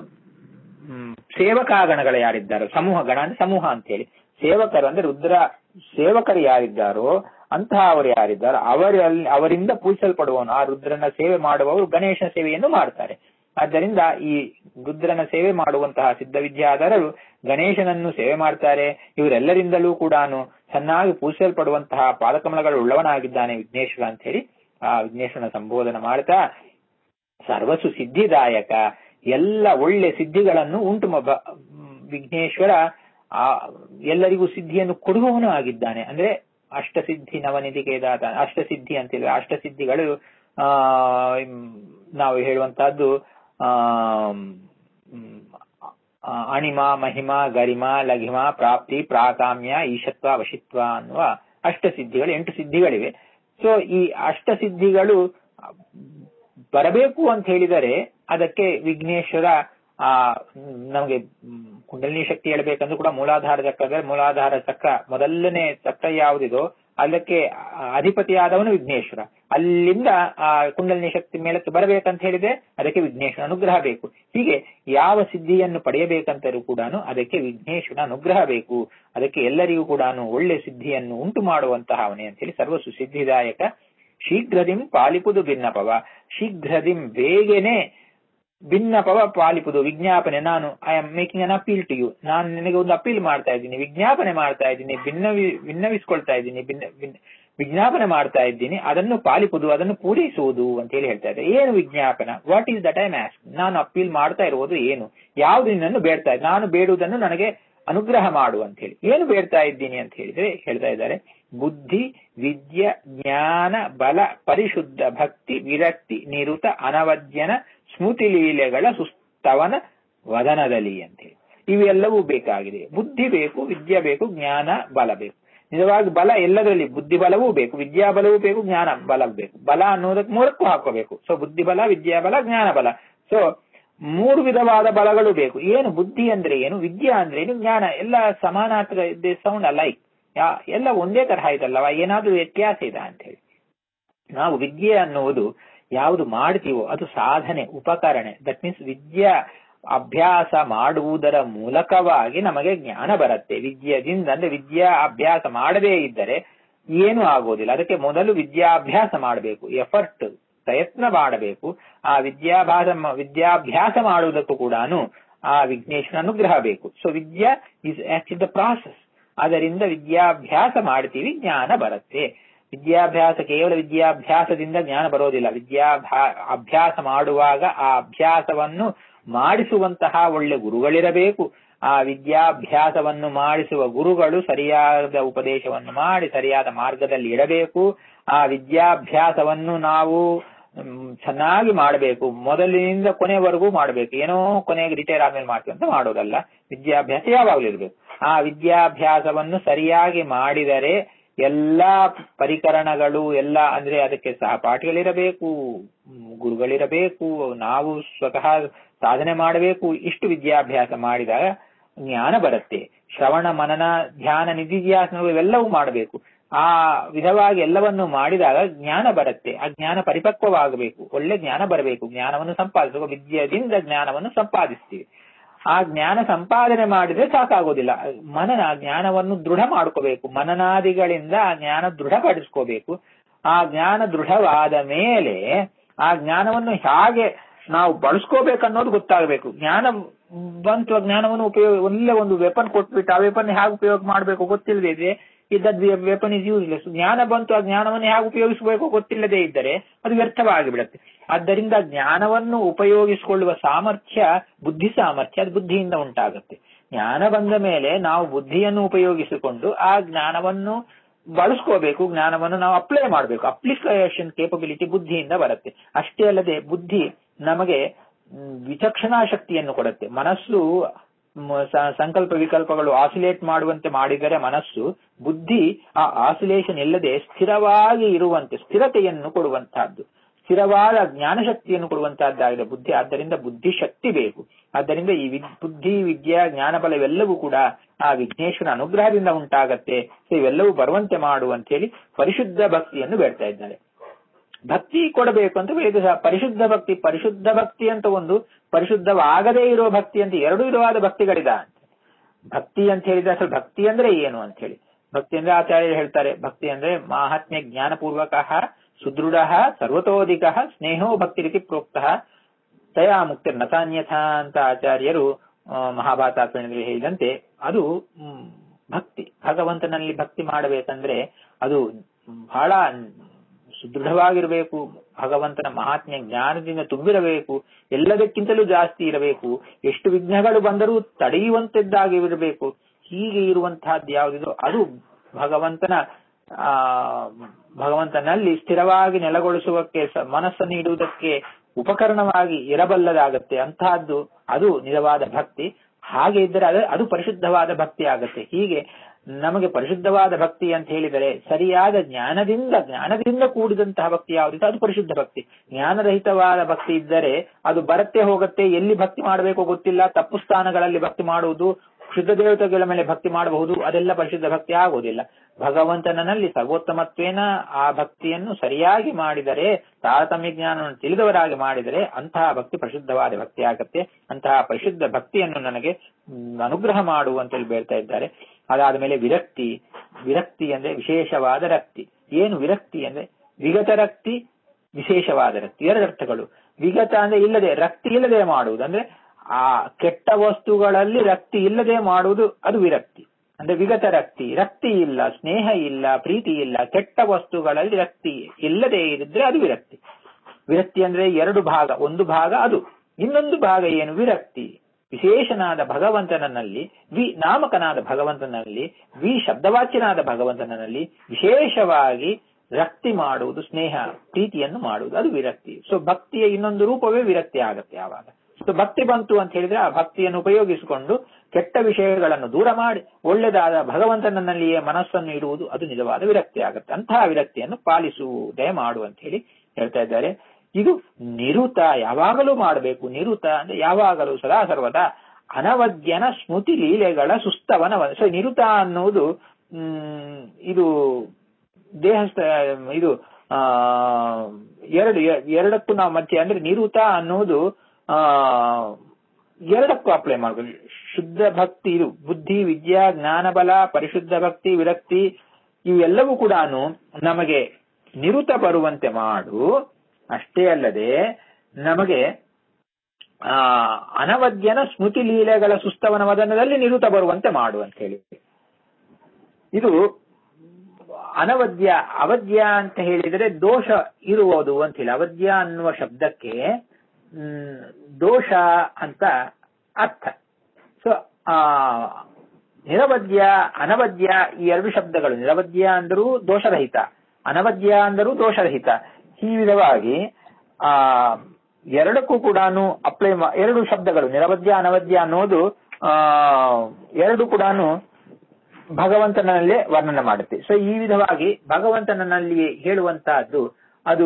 ಸೇವಕಾಗಣಗಳು ಯಾರಿದ್ದಾರೋ, ಸಮೂಹ ಗಣ ಅಂದ್ರೆ ಸಮೂಹ ಅಂತ ಹೇಳಿ, ಸೇವಕರು ಅಂದ್ರೆ ರುದ್ರ ಸೇವಕರು ಯಾರಿದ್ದಾರೋ ಅಂತಹ ಅವರು ಯಾರಿದ್ದಾರೋ ಅವರಲ್ಲಿ ಅವರಿಂದ ಪೂಜಿಸಲ್ಪಡುವವನು. ಆ ರುದ್ರನ ಸೇವೆ ಮಾಡುವವರು ಗಣೇಶನ ಸೇವೆಯನ್ನು ಮಾಡ್ತಾರೆ. ಆದ್ದರಿಂದ ಈ ರುದ್ರನ ಸೇವೆ ಮಾಡುವಂತಹ ಸಿದ್ಧ ವಿದ್ಯಾಧರರು ಗಣೇಶನನ್ನು ಸೇವೆ ಮಾಡ್ತಾರೆ. ಇವರೆಲ್ಲರಿಂದಲೂ ಕೂಡ ಚೆನ್ನಾಗಿ ಪೂಜಿಸಲ್ಪಡುವಂತಹ ಪಾದಕಮಲಗಳು ಉಳ್ಳವನಾಗಿದ್ದಾನೆ ವಿಘ್ನೇಶ್ವರ ಅಂತ ಹೇಳಿ ಆ ವಿಘ್ನೇಶ್ವರನ ಸಂಬೋಧನ ಮಾಡ್ತಾ, ಸರ್ವಸು ಸಿದ್ಧಿದಾಯಕ ಎಲ್ಲ ಒಳ್ಳೆ ಸಿದ್ಧಿಗಳನ್ನು ಉಂಟು ವಿಘ್ನೇಶ್ವರ ಆ ಎಲ್ಲರಿಗೂ ಸಿದ್ಧಿಯನ್ನು ಕೊಡುವವನು ಆಗಿದ್ದಾನೆ. ಅಂದ್ರೆ ಅಷ್ಟಸಿದ್ಧಿ ನವನಿಧಿ ಕೇದಾತ ಅಷ್ಟಸಿದ್ಧಿ ಅಂತಿಲ್ಲ, ಅಷ್ಟಸಿದ್ಧಿಗಳು ಆ ನಾವು ಹೇಳುವಂತಹದ್ದು ಆ ಅಣಿಮ ಮಹಿಮಾ ಗರಿಮಾ ಲಘಿಮಾ ಪ್ರಾಪ್ತಿ ಪ್ರಾಕಾಮ್ಯ ಈಶತ್ವ ವಶಿತ್ವ ಅನ್ನುವ ಅಷ್ಟಸಿದ್ಧಿಗಳು, ಎಂಟು ಸಿದ್ಧಿಗಳಿವೆ. ಸೊ ಈ ಅಷ್ಟಸಿದ್ಧಿಗಳು ಬರಬೇಕು ಅಂತ ಹೇಳಿದರೆ ಅದಕ್ಕೆ ವಿಘ್ನೇಶ್ವರ ಆ ನಮಗೆ ಕುಂಡಲಿನಿ ಶಕ್ತಿ ಹೇಳ್ಬೇಕಂದ್ರೂ ಕೂಡ ಮೂಲಾಧಾರ ಚಕ್ರ, ಮೂಲಾಧಾರ ಚಕ್ರ ಮೊದಲನೇ ಚಕ್ರ ಯಾವುದಿದೋ ಅದಕ್ಕೆ ಅಧಿಪತಿಯಾದವನು ವಿಘ್ನೇಶ್ವರ. ಅಲ್ಲಿಂದ ಆ ಕುಂಡಲಿನಿ ಶಕ್ತಿ ಮೇಲಕ್ಕೆ ಬರಬೇಕಂತ ಹೇಳಿದ್ರೆ ಅದಕ್ಕೆ ವಿಘ್ನೇಶ್ವರ ಅನುಗ್ರಹ ಬೇಕು. ಹೀಗೆ ಯಾವ ಸಿದ್ಧಿಯನ್ನು ಪಡೆಯಬೇಕಂತರೂ ಕೂಡ ಅದಕ್ಕೆ ವಿಘ್ನೇಶ್ವರ ಅನುಗ್ರಹ ಬೇಕು. ಅದಕ್ಕೆ ಎಲ್ಲರಿಗೂ ಕೂಡ ಒಳ್ಳೆ ಸಿದ್ಧಿಯನ್ನು ಉಂಟು ಮಾಡುವಂತಹ ಅವನೇ ಅಂತ ಹೇಳಿ ಸರ್ವಸು ಸಿದ್ಧಿದಾಯಕ ಶೀಘ್ರದಿಂ ಪಾಲಿಪುದು ಭಿನ್ನಪವ. ಶೀಘ್ರದಿಂ ಬೇಗನೆ ಭಿನ್ನಪವ ಪಾಲಿಪುದು ವಿಜ್ಞಾಪನೆ. ನಾನು I am making an appeal to you. ನಾನು ನಿನಗೆ ಒಂದು ಅಪೀಲ್ ಮಾಡ್ತಾ ಇದ್ದೀನಿ, ವಿಜ್ಞಾಪನೆ ಮಾಡ್ತಾ ಇದ್ದೀನಿ, ಭಿನ್ನವಿ ವಿನ್ನವಿಸ್ಕೊಳ್ತಾ ಇದ್ದೀನಿ, ಭಿನ್ನ ವಿಜ್ಞಾಪನೆ ಮಾಡ್ತಾ ಇದ್ದೀನಿ. ಅದನ್ನು ಪಾಲಿಪುದು, ಅದನ್ನು ಪೂರೈಸುವುದು ಅಂತ ಹೇಳಿ ಹೇಳ್ತಾ ಇದ್ದಾರೆ. ಏನು ವಿಜ್ಞಾಪನ? What is that I am ask? ನಾನು ಅಪೀಲ್ ಮಾಡ್ತಾ ಇರುವುದು ಏನು? ಯಾವುದು ನಿನ್ನನ್ನು ಬೇಡ್ತಾ ಇದ್ದೀನಿ? ನಾನು ಬೇಡುವುದನ್ನು ನನಗೆ ಅನುಗ್ರಹ ಮಾಡು ಅಂತ ಹೇಳಿ. ಏನು ಬೇಡ್ತಾ ಇದ್ದೀನಿ ಅಂತ ಹೇಳಿದ್ರೆ ಹೇಳ್ತಾ ಇದ್ದಾರೆ, ಬುದ್ಧಿ ವಿದ್ಯೆ ಜ್ಞಾನ ಬಲ ಪರಿಶುದ್ಧ ಭಕ್ತಿ ವಿರಕ್ತಿ ನಿರುತ ಅನವದ್ಯನ ಸ್ಮೃತಿ ಲೀಲೆಗಳ ಸುಸ್ತವನ ವದನದಲ್ಲಿ ಅಂತೇಳಿ. ಇವೆಲ್ಲವೂ ಬೇಕಾಗಿದೆ. ಬುದ್ಧಿ ಬೇಕು, ವಿದ್ಯೆ ಬೇಕು, ಜ್ಞಾನ ಬಲ ಬೇಕು. ನಿಜವಾಗಿ ಬಲ ಎಲ್ಲದರಲ್ಲಿ ಬುದ್ಧಿ ಬಲವೂ ಬೇಕು, ವಿದ್ಯಾ ಬಲವೂ ಬೇಕು, ಜ್ಞಾನ ಬಲ ಬೇಕು. ಬಲ ಅನ್ನೋದಕ್ಕೆ ಮೂರಕ್ಕೂ ಹಾಕೋಬೇಕು. ಸೊ ಬುದ್ಧಿ ಬಲ, ವಿದ್ಯಾ ಬಲ, ಜ್ಞಾನ ಬಲ. ಸೊ ಮೂರು ವಿಧವಾದ ಬಲಗಳು ಬೇಕು. ಏನು ಬುದ್ಧಿ ಅಂದ್ರೆ ಏನು, ವಿದ್ಯಾ ಅಂದ್ರೆ ಏನು, ಜ್ಞಾನ ಎಲ್ಲ ಸಮಾನಾರ್ಥಕ ಸೌಂಡ್ ಅಲೈಕ್, ಎಲ್ಲ ಒಂದೇ ತರಹ ಇದಲ್ಲವ, ಏನಾದ್ರೂ ವ್ಯತ್ಯಾಸ ಇದೆ ಅಂತ ಹೇಳಿ. ನಾವು ವಿದ್ಯೆ ಅನ್ನುವುದು ಯಾವುದು ಮಾಡ್ತೀವೋ ಅದು ಸಾಧನೆ, ಉಪಕರಣೆ. ದಟ್ ಮೀನ್ಸ್ ವಿದ್ಯಾ ಅಭ್ಯಾಸ ಮಾಡುವುದರ ಮೂಲಕವಾಗಿ ನಮಗೆ ಜ್ಞಾನ ಬರುತ್ತೆ. ವಿದ್ಯೆದಿಂದ ಅಂದ್ರೆ ವಿದ್ಯಾ ಅಭ್ಯಾಸ ಮಾಡದೇ ಇದ್ದರೆ ಏನು ಆಗೋದಿಲ್ಲ. ಅದಕ್ಕೆ ಮೊದಲು ವಿದ್ಯಾಭ್ಯಾಸ ಮಾಡಬೇಕು, ಎಫರ್ಟ್ ಪ್ರಯತ್ನ ಮಾಡಬೇಕು. ಆ ವಿದ್ಯಾಭ್ಯಾಸ ವಿದ್ಯಾಭ್ಯಾಸ ಮಾಡುವುದಕ್ಕೂ ಕೂಡ ಆ ವಿಘ್ನೇಶ್ವರ ಅನುಗ್ರಹ ಬೇಕು. So vidya is actually the process. ಅದರಿಂದ ವಿದ್ಯಾಭ್ಯಾಸ ಮಾಡ್ತೀವಿ, ಜ್ಞಾನ ಬರುತ್ತೆ. ವಿದ್ಯಾಭ್ಯಾಸ ಕೇವಲ ವಿದ್ಯಾಭ್ಯಾಸದಿಂದ ಜ್ಞಾನ ಬರೋದಿಲ್ಲ. ವಿದ್ಯಾಭ್ಯಾ ಅಭ್ಯಾಸ ಮಾಡುವಾಗ ಆ ಅಭ್ಯಾಸವನ್ನು ಮಾಡಿಸುವಂತಹ ಒಳ್ಳೆ ಗುರುಗಳಿರಬೇಕು. ಆ ವಿದ್ಯಾಭ್ಯಾಸವನ್ನು ಮಾಡಿಸುವ ಗುರುಗಳು ಸರಿಯಾದ ಉಪದೇಶವನ್ನು ಮಾಡಿ ಸರಿಯಾದ ಮಾರ್ಗದಲ್ಲಿ ಇಡಬೇಕು. ಆ ವಿದ್ಯಾಭ್ಯಾಸವನ್ನು ನಾವು ಚೆನ್ನಾಗಿ ಮಾಡಬೇಕು. ಮೊದಲಿನಿಂದ ಕೊನೆವರೆಗೂ ಮಾಡಬೇಕು. ಏನೋ ಕೊನೆಗೆ ರಿಟೈರ್ ಆದ್ಮೇಲೆ ಮಾಡ್ತೀವಿ ಅಂತ ಮಾಡೋದಲ್ಲ. ವಿದ್ಯಾಭ್ಯಾಸ ಯಾವಾಗಲೂ ಇರಬೇಕು. ಆ ವಿದ್ಯಾಭ್ಯಾಸವನ್ನು ಸರಿಯಾಗಿ ಮಾಡಿದರೆ ಎಲ್ಲಾ ಪರಿಕರಣಗಳು ಎಲ್ಲ ಅಂದ್ರೆ ಅದಕ್ಕೆ ಸಹಪಾಠಿಗಳಿರಬೇಕು, ಗುರುಗಳಿರಬೇಕು, ನಾವು ಸ್ವತಃ ಸಾಧನೆ ಮಾಡಬೇಕು. ಇಷ್ಟು ವಿದ್ಯಾಭ್ಯಾಸ ಮಾಡಿದಾಗ ಜ್ಞಾನ ಬರುತ್ತೆ. ಶ್ರವಣ ಮನನ ಧ್ಯಾನ ನಿಧಿಧ್ಯಾಸನ ಇವೆಲ್ಲವೂ ಮಾಡಬೇಕು. ಆ ವಿಧವಾಗಿ ಎಲ್ಲವನ್ನು ಮಾಡಿದಾಗ ಜ್ಞಾನ ಬರುತ್ತೆ. ಆ ಜ್ಞಾನ ಪರಿಪಕ್ವವಾಗಬೇಕು. ಒಳ್ಳೆ ಜ್ಞಾನ ಬರಬೇಕು. ಜ್ಞಾನವನ್ನು ಸಂಪಾದಿಸುವ ವಿದ್ಯೆಯಿಂದ ಜ್ಞಾನವನ್ನು ಸಂಪಾದಿಸ್ತೀವಿ. ಆ ಜ್ಞಾನ ಸಂಪಾದನೆ ಮಾಡಿದ್ರೆ ಸಾಕಾಗೋದಿಲ್ಲ. ಮನನ ಜ್ಞಾನವನ್ನು ದೃಢ ಮಾಡ್ಕೋಬೇಕು. ಮನನಾದಿಗಳಿಂದ ಆ ಜ್ಞಾನ ದೃಢಪಡಿಸ್ಕೋಬೇಕು. ಆ ಜ್ಞಾನ ದೃಢವಾದ ಮೇಲೆ ಆ ಜ್ಞಾನವನ್ನು ಹೇಗೆ ನಾವು ಬಳಸ್ಕೋಬೇಕನ್ನೋದು ಗೊತ್ತಾಗಬೇಕು. ಜ್ಞಾನ ಬಂತು, ಜ್ಞಾನವನ್ನು ಉಪಯೋಗ ಒಳ್ಳೆ ಒಂದು ವೆಪನ್ ಕೊಟ್ಬಿಟ್ಟು ಆ ವೆಪನ್ ಹೇಗೆ ಉಪಯೋಗ ಮಾಡಬೇಕು ಗೊತ್ತಿಲ್ಲದೆ ಇದ್ರೆ ದಟ್ ವೆಪನ್ ಇಸ್ ಯೂಸ್ಲೆಸ್. ಜ್ಞಾನ ಬಂತು, ಆ ಜ್ಞಾನವನ್ನು ಹೇಗೆ ಉಪಯೋಗಿಸಬೇಕು ಗೊತ್ತಿಲ್ಲದೆ ಇದ್ದರೆ ಅದು ವ್ಯರ್ಥವಾಗಿ ಬಿಡುತ್ತೆ. ಆದ್ದರಿಂದ ಜ್ಞಾನವನ್ನು ಉಪಯೋಗಿಸಿಕೊಳ್ಳುವ ಸಾಮರ್ಥ್ಯ ಬುದ್ಧಿ ಸಾಮರ್ಥ್ಯ, ಅದು ಬುದ್ಧಿಯಿಂದ ಉಂಟಾಗುತ್ತೆ. ಜ್ಞಾನ ಬಂದ ಮೇಲೆ ನಾವು ಬುದ್ಧಿಯನ್ನು ಉಪಯೋಗಿಸಿಕೊಂಡು ಆ ಜ್ಞಾನವನ್ನು ಬಳಸ್ಕೋಬೇಕು. ಜ್ಞಾನವನ್ನು ನಾವು ಅಪ್ಲೈ ಮಾಡಬೇಕು. ಅಪ್ಲಿಕೇಶನ್ ಕೇಪಬಿಲಿಟಿ ಬುದ್ಧಿಯಿಂದ ಬರುತ್ತೆ. ಅಷ್ಟೇ ಅಲ್ಲದೆ ಬುದ್ಧಿ ನಮಗೆ ವಿಚಕ್ಷಣಾ ಶಕ್ತಿಯನ್ನು ಕೊಡುತ್ತೆ. ಮನಸ್ಸು ಸಂಕಲ್ಪ ವಿಕಲ್ಪಗಳು ಆಸಿಲೇಟ್ ಮಾಡುವಂತೆ ಮಾಡಿದರೆ ಮನಸ್ಸು, ಬುದ್ಧಿ ಆ ಆಸಿಲೇಷನ್ ಇಲ್ಲದೆ ಸ್ಥಿರವಾಗಿ ಇರುವಂತೆ ಸ್ಥಿರತೆಯನ್ನು ಕೊಡುವಂತಹದ್ದು, ಸ್ಥಿರವಾದ ಜ್ಞಾನಶಕ್ತಿಯನ್ನು ಕೊಡುವಂತಹದ್ದಾಗಿದೆ ಬುದ್ಧಿ. ಆದ್ದರಿಂದ ಬುದ್ಧಿ ಶಕ್ತಿ ಬೇಕು. ಆದ್ದರಿಂದ ಈ ಬುದ್ಧಿ ವಿದ್ಯಾ ಜ್ಞಾನಬಲ ಇವೆಲ್ಲವೂ ಕೂಡ ಆ ವಿಘ್ನೇಶ್ವರ ಅನುಗ್ರಹದಿಂದ ಉಂಟಾಗತ್ತೆ. ಇವೆಲ್ಲವೂ ಬರುವಂತೆ ಮಾಡುವಂತ ಹೇಳಿ ಪರಿಶುದ್ಧ ಭಕ್ತಿಯನ್ನು ಬೇಡ್ತಾ ಇದ್ದಾರೆ. ಭಕ್ತಿ ಕೊಡಬೇಕು ಅಂತ ವೇದ ಪರಿಶುದ್ಧ ಭಕ್ತಿ, ಪರಿಶುದ್ಧ ಭಕ್ತಿ ಅಂತ ಒಂದು, ಪರಿಶುದ್ಧವಾಗದೇ ಇರೋ ಭಕ್ತಿ ಅಂತ ಎರಡು ವಿಧವಾದ ಭಕ್ತಿಗಳಿದ. ಭಕ್ತಿ ಅಂತ ಹೇಳಿದ್ರೆ ಅಸಲು ಭಕ್ತಿ ಅಂದ್ರೆ ಏನು ಅಂತ ಹೇಳಿ, ಭಕ್ತಿ ಅಂದ್ರೆ ಆಚಾರ್ಯರು ಹೇಳ್ತಾರೆ, ಭಕ್ತಿ ಅಂದ್ರೆ ಮಾಹಾತ್ಮ್ಯ ಜ್ಞಾನಪೂರ್ವಕ ಸುದೃಢ ಸರ್ವತೋಧಿಕ ಸ್ನೇಹೋ ಭಕ್ತಿ ರೀತಿ ಪ್ರೋಕ್ತ ತಯಾ ಮುಕ್ತಿ ನತಾನ್ಯಥ ಅಂತ ಆಚಾರ್ಯರು ಮಹಾಭಾರತಾತ್ಮನಲ್ಲಿ ಹೇಳಿದಂತೆ ಅದು ಭಕ್ತಿ. ಭಗವಂತನಲ್ಲಿ ಭಕ್ತಿ ಮಾಡಬೇಕಂದ್ರೆ ಅದು ಬಹಳ ಸುದೃಢವಾಗಿರಬೇಕು. ಭಗವಂತನ ಮಹಾತ್ಮ್ಯ ಜ್ಞಾನದಿಂದ ತುಂಬಿರಬೇಕು. ಎಲ್ಲದಕ್ಕಿಂತಲೂ ಜಾಸ್ತಿ ಇರಬೇಕು. ಎಷ್ಟು ವಿಘ್ನಗಳು ಬಂದರೂ ತಡೆಯುವಂತದ್ದಾಗಿ ಇರಬೇಕು. ಹೀಗೆ ಇರುವಂತಹದ್ದು ಯಾವುದಿದೋ ಅದು ಭಗವಂತನ ಆ ಭಗವಂತನಲ್ಲಿ ಸ್ಥಿರವಾಗಿ ನೆಲೆಗೊಳಿಸುವಕ್ಕೆ ಮನಸ್ಸನ್ನು ಇಡುವುದಕ್ಕೆ ಉಪಕರಣವಾಗಿ ಇರಬಲ್ಲದಾಗತ್ತೆ. ಅಂತಹದ್ದು ಅದು ನಿಜವಾದ ಭಕ್ತಿ. ಹಾಗೆ ಇದ್ದರೆ ಅದು ಅದು ಪರಿಶುದ್ಧವಾದ ಭಕ್ತಿ ಆಗತ್ತೆ. ಹೀಗೆ ನಮಗೆ ಪರಿಶುದ್ಧವಾದ ಭಕ್ತಿ ಅಂತ ಹೇಳಿದರೆ ಸರಿಯಾದ ಜ್ಞಾನದಿಂದ ಜ್ಞಾನದಿಂದ ಕೂಡಿದಂತಹ ಭಕ್ತಿ ಯಾವುದಿದೆ ಅದು ಪರಿಶುದ್ಧ ಭಕ್ತಿ. ಜ್ಞಾನರಹಿತವಾದ ಭಕ್ತಿ ಇದ್ದರೆ ಅದು ಬರುತ್ತೆ ಹೋಗುತ್ತೆ, ಎಲ್ಲಿ ಭಕ್ತಿ ಮಾಡಬೇಕೋ ಗೊತ್ತಿಲ್ಲ, ತಪ್ಪು ಸ್ಥಾನಗಳಲ್ಲಿ ಭಕ್ತಿ ಮಾಡುವುದು, ಶುದ್ಧ ದೇವತೆಗಳ ಮೇಲೆ ಭಕ್ತಿ ಮಾಡಬಹುದು, ಅದೆಲ್ಲ ಪರಿಶುದ್ಧ ಭಕ್ತಿ ಆಗುವುದಿಲ್ಲ. ಭಗವಂತನಲ್ಲಿ ಸರ್ವೋತ್ತಮತ್ವೇನ ಆ ಭಕ್ತಿಯನ್ನು ಸರಿಯಾಗಿ ಮಾಡಿದರೆ, ತಾರತಮ್ಯ ಜ್ಞಾನವನ್ನು ತಿಳಿದವರಾಗಿ ಮಾಡಿದರೆ ಅಂತಹ ಭಕ್ತಿ ಪರಿಶುದ್ಧವಾದ ಭಕ್ತಿ ಆಗತ್ತೆ. ಅಂತಹ ಪರಿಶುದ್ಧ ಭಕ್ತಿಯನ್ನು ನನಗೆ ಅನುಗ್ರಹ ಮಾಡು ಅಂತೇಳಿ ಬೇಡ್ತಾ ಇದ್ದಾರೆ. ಅದಾದ ಮೇಲೆ ವಿರಕ್ತಿ. ವಿರಕ್ತಿ ಅಂದ್ರೆ ವಿಶೇಷವಾದ ರಕ್ತಿ. ಏನು ವಿರಕ್ತಿ ಅಂದ್ರೆ ವಿಗತ ರಕ್ತಿ, ವಿಶೇಷವಾದ ರಕ್ತಿ, ಎರಡು ಅರ್ಥಗಳು. ವಿಗತ ಅಂದ್ರೆ ಇಲ್ಲದೆ, ರಕ್ತಿ ಇಲ್ಲದೆ ಮಾಡುವುದು ಅಂದ್ರೆ ಆ ಕೆಟ್ಟ ವಸ್ತುಗಳಲ್ಲಿ ರಕ್ತಿ ಇಲ್ಲದೆ ಮಾಡುವುದು, ಅದು ವಿರಕ್ತಿ. ಅಂದ್ರೆ ವಿಗತ ರಕ್ತಿ, ರಕ್ತಿ ಇಲ್ಲ, ಸ್ನೇಹ ಇಲ್ಲ, ಪ್ರೀತಿ ಇಲ್ಲ, ಕೆಟ್ಟ ವಸ್ತುಗಳಲ್ಲಿ ರಕ್ತಿ ಇಲ್ಲದೆ ಇರಿದ್ರೆ ಅದು ವಿರಕ್ತಿ. ವಿರಕ್ತಿ ಅಂದ್ರೆ ಎರಡು ಭಾಗ, ಒಂದು ಭಾಗ ಅದು, ಇನ್ನೊಂದು ಭಾಗ ಏನು ವಿರಕ್ತಿ. ವಿಶೇಷನಾದ ಭಗವಂತನಲ್ಲಿ, ವಿ ನಾಮಕನಾದ ಭಗವಂತನಲ್ಲಿ, ವಿ ಶಬ್ದವಾಚ್ಯನಾದ ಭಗವಂತನಲ್ಲಿ ವಿಶೇಷವಾಗಿ ರಕ್ತಿ ಮಾಡುವುದು, ಸ್ನೇಹ ಪ್ರೀತಿಯನ್ನು ಮಾಡುವುದು, ಅದು ವಿರಕ್ತಿ. ಸೊ ಭಕ್ತಿಯ ಇನ್ನೊಂದು ರೂಪವೇ ವಿರಕ್ತಿ ಆಗತ್ತೆ ಯಾವಾಗ. ಸೊ ಭಕ್ತಿ ಬಂತು ಅಂತ ಹೇಳಿದ್ರೆ ಆ ಭಕ್ತಿಯನ್ನು ಉಪಯೋಗಿಸಿಕೊಂಡು ಕೆಟ್ಟ ವಿಷಯಗಳನ್ನು ದೂರ ಮಾಡಿ ಒಳ್ಳೆದಾದ ಭಗವಂತನಲ್ಲಿಯೇ ಮನಸ್ಸನ್ನು ಇಡುವುದು, ಅದು ನಿಜವಾದ ವಿರಕ್ತಿ ಆಗುತ್ತೆ. ಅಂತಹ ವಿರಕ್ತಿಯನ್ನು ಪಾಲಿಸುವುದೇ ಮಾಡು ಅಂತ ಹೇಳಿ ಹೇಳ್ತಾ ಇದ್ದಾರೆ. ಇದು ನಿರುತ, ಯಾವಾಗಲೂ ಮಾಡಬೇಕು. ನಿರುತ ಅಂದ್ರೆ ಯಾವಾಗಲೂ ಸದಾ ಸರ್ವದಾ ಅನವದ್ಯನ ಸ್ಮೃತಿ ಲೀಲೆಗಳ ಸುಸ್ತವನ. ಸೊ ನಿರುತ ಅನ್ನುವುದು ಹ್ಮ್ ಇದು ದೇಹಸ್ಥ, ಇದು ಆ ಎರಡು ಎರಡಕ್ಕೂ ನಾವು ಮಧ್ಯೆ ಅಂದ್ರೆ ನಿರುತ ಅನ್ನುವುದು ಆ ಎರಡಕ್ಕೂ ಅಪ್ಲೈ ಮಾಡಬೇಕು. ಶುದ್ಧ ಭಕ್ತಿ, ಇದು ಬುದ್ಧಿ ವಿದ್ಯಾ ಜ್ಞಾನಬಲ, ಪರಿಶುದ್ಧ ಭಕ್ತಿ, ವಿರಕ್ತಿ ಇವೆಲ್ಲವೂ ಕೂಡ ನಮಗೆ ನಿರುತ ಬರುವಂತೆ ಮಾಡು. ಅಷ್ಟೇ ಅಲ್ಲದೆ ನಮಗೆ ಆ ಅನವದ್ಯನ ಸ್ಮೃತಿ ಲೀಲೆಗಳ ಸುಸ್ತವನ ವದನದಲ್ಲಿ ನಿರುತ ಬರುವಂತೆ ಮಾಡು ಅಂತ ಹೇಳಿ. ಇದು ಅನವದ್ಯ, ಅವದ್ಯ ಅಂತ ಹೇಳಿದರೆ ದೋಷ ಇರುವುದು ಅಂತ ಹೇಳಿ. ಅವದ್ಯ ಅನ್ನುವ ಶಬ್ದಕ್ಕೆ ಹ್ಮ್ ದೋಷ ಅಂತ ಅರ್ಥ. ಸೊ ಆ ನಿರವಧ್ಯ ಅನವಧ್ಯ ಈ ಎರಡು ಶಬ್ದಗಳು, ನಿರವಧ್ಯ ಅಂದರೂ ದೋಷರಹಿತ, ಅನವಧ್ಯ ಅಂದರೂ ದೋಷರಹಿತ, ಈ ವಿಧವಾಗಿ ಆ ಎರಡಕ್ಕೂ ಕೂಡ ಅಪ್ಲೈ ಎರಡು ಶಬ್ದಗಳು ನಿರವಧ್ಯ ಅನವಧ್ಯ ಅನ್ನೋದು ಆ ಎರಡು ಕೂಡ ಭಗವಂತನಲ್ಲೇ ವರ್ಣನೆ ಮಾಡುತ್ತೆ. ಸೊ ಈ ವಿಧವಾಗಿ ಭಗವಂತನಲ್ಲಿ ಹೇಳುವಂತಹದ್ದು ಅದು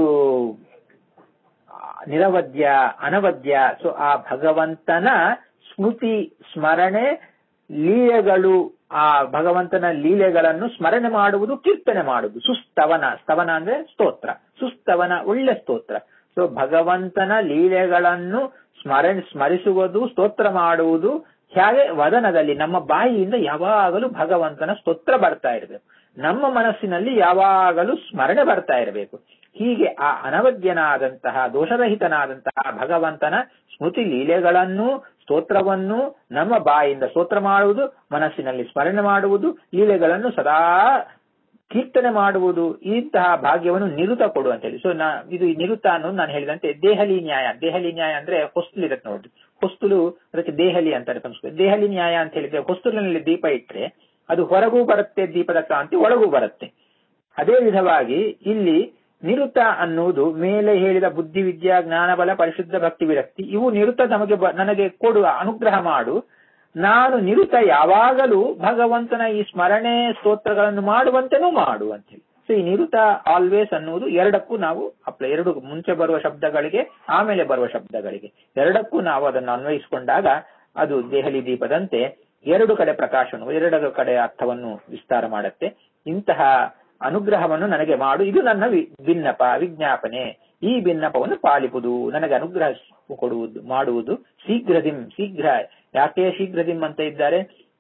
ನಿರವಧ್ಯ ಅನವಧ್ಯ. ಸೊ ಆ ಭಗವಂತನ ಸ್ಮೃತಿ ಸ್ಮರಣೆ ಲೀಲೆಗಳು, ಆ ಭಗವಂತನ ಲೀಲೆಗಳನ್ನು ಸ್ಮರಣೆ ಮಾಡುವುದು, ಕೀರ್ತನೆ ಮಾಡುವುದು, ಸುಸ್ತವನ, ಸ್ತವನ ಅಂದ್ರೆ ಸ್ತೋತ್ರ, ಸುಸ್ತವನ ಒಳ್ಳೆ ಸ್ತೋತ್ರ. ಸೊ ಭಗವಂತನ ಲೀಲೆಗಳನ್ನು ಸ್ಮರಣೆ ಸ್ಮರಿಸುವುದು, ಸ್ತೋತ್ರ ಮಾಡುವುದು. ಹೇಗೆ ವದನದಲ್ಲಿ ನಮ್ಮ ಬಾಯಿಯಿಂದ ಯಾವಾಗಲೂ ಭಗವಂತನ ಸ್ತೋತ್ರ ಬರ್ತಾ ಇರಬೇಕು, ನಮ್ಮ ಮನಸ್ಸಿನಲ್ಲಿ ಯಾವಾಗಲೂ ಸ್ಮರಣೆ ಬರ್ತಾ ಇರಬೇಕು. ಹೀಗೆ ಆ ಅನವದ್ಯನಾದಂತಹ ದೋಷರಹಿತನಾದಂತಹ ಭಗವಂತನ ಸ್ಮೃತಿ ಲೀಲೆಗಳನ್ನು ಸ್ತೋತ್ರವನ್ನು ನಮ್ಮ ಬಾಯಿಂದ ಸ್ತೋತ್ರ ಮಾಡುವುದು, ಮನಸ್ಸಿನಲ್ಲಿ ಸ್ಮರಣೆ ಮಾಡುವುದು, ಲೀಲೆಗಳನ್ನು ಸದಾ ಕೀರ್ತನೆ ಮಾಡುವುದು, ಇಂತಹ ಭಾಗ್ಯವನ್ನು ನಿರುತ ಕೊಡು ಅಂತ ಹೇಳಿ. ಸೊ ನಾ ಇದು ನಿರುತ ಅನ್ನೋದು ನಾನು ಹೇಳಿದಂತೆ ದೇಹಲಿ ನ್ಯಾಯ. ದೇಹಲಿ ನ್ಯಾಯ ಅಂದ್ರೆ ಹೊಸ್ತಲು ಇರುತ್ತೆ ನೋಡ್ರಿ, ಹೊಸ್ತಲು ಅದಕ್ಕೆ ದೇಹಲಿ ಅಂತಾರೆ ಸಂಸ್ಕೃತ. ದೇಹಲಿ ನ್ಯಾಯ ಅಂತ ಹೇಳಿದ್ರೆ ಹೊಸ್ತಲಿನಲ್ಲಿ ದೀಪ ಇಟ್ರೆ ಅದು ಹೊರಗೂ ಬರುತ್ತೆ, ದೀಪದ ಕಾಂತಿ ಒಳಗೂ ಬರುತ್ತೆ. ಅದೇ ವಿಧವಾಗಿ ಇಲ್ಲಿ ನಿರುತ ಅನ್ನುವುದು ಮೇಲೆ ಹೇಳಿದ ಬುದ್ಧಿ ವಿದ್ಯಾ ಜ್ಞಾನ ಬಲ ಪರಿಶುದ್ಧ ಭಕ್ತಿ ವಿರಕ್ತಿ, ಇವು ನಿರುತ ನಮಗೆ ನನಗೆ ಕೊಡುವ ಅನುಗ್ರಹ ಮಾಡು. ನಾನು ನಿರುತ ಯಾವಾಗಲೂ ಭಗವಂತನ ಈ ಸ್ಮರಣೆ ಸ್ತೋತ್ರಗಳನ್ನು ಮಾಡುವಂತೆನೂ ಮಾಡು ಅಂತ ಹೇಳಿ. ಸೊ ಈ ನಿರುತ ಆಲ್ವೇಸ್ ಅನ್ನುವುದು ಎರಡಕ್ಕೂ ನಾವು ಅಪ್ಲೈ, ಎರಡು ಮುಂಚೆ ಬರುವ ಶಬ್ದಗಳಿಗೆ ಆಮೇಲೆ ಬರುವ ಶಬ್ದಗಳಿಗೆ ಎರಡಕ್ಕೂ ನಾವು ಅದನ್ನು ಅನ್ವಯಿಸಿಕೊಂಡಾಗ ಅದು ದೇಹಲಿ ದೀಪದಂತೆ ಎರಡು ಕಡೆ ಪ್ರಕಾಶವನ್ನು, ಎರಡು ಕಡೆ ಅರ್ಥವನ್ನು ವಿಸ್ತಾರ ಮಾಡುತ್ತೆ. ಇಂತಹ ಅನುಗ್ರಹವನ್ನು ನನಗೆ ಮಾಡು, ಇದು ನನ್ನ ಭಿನ್ನಪ ವಿಜ್ಞಾಪನೆ. ಈ ಭಿನ್ನಪವನ್ನು ಪಾಲಿಪುದು, ನನಗೆ ಅನುಗ್ರಹ ಕೊಡುವುದು ಮಾಡುವುದು. ಶೀಘ್ರದಿಂ, ಶೀಘ್ರ. ಯಾಕೆ ಶೀಘ್ರದಿಂ ಅಂತ ಇದ್ದಾರೆ?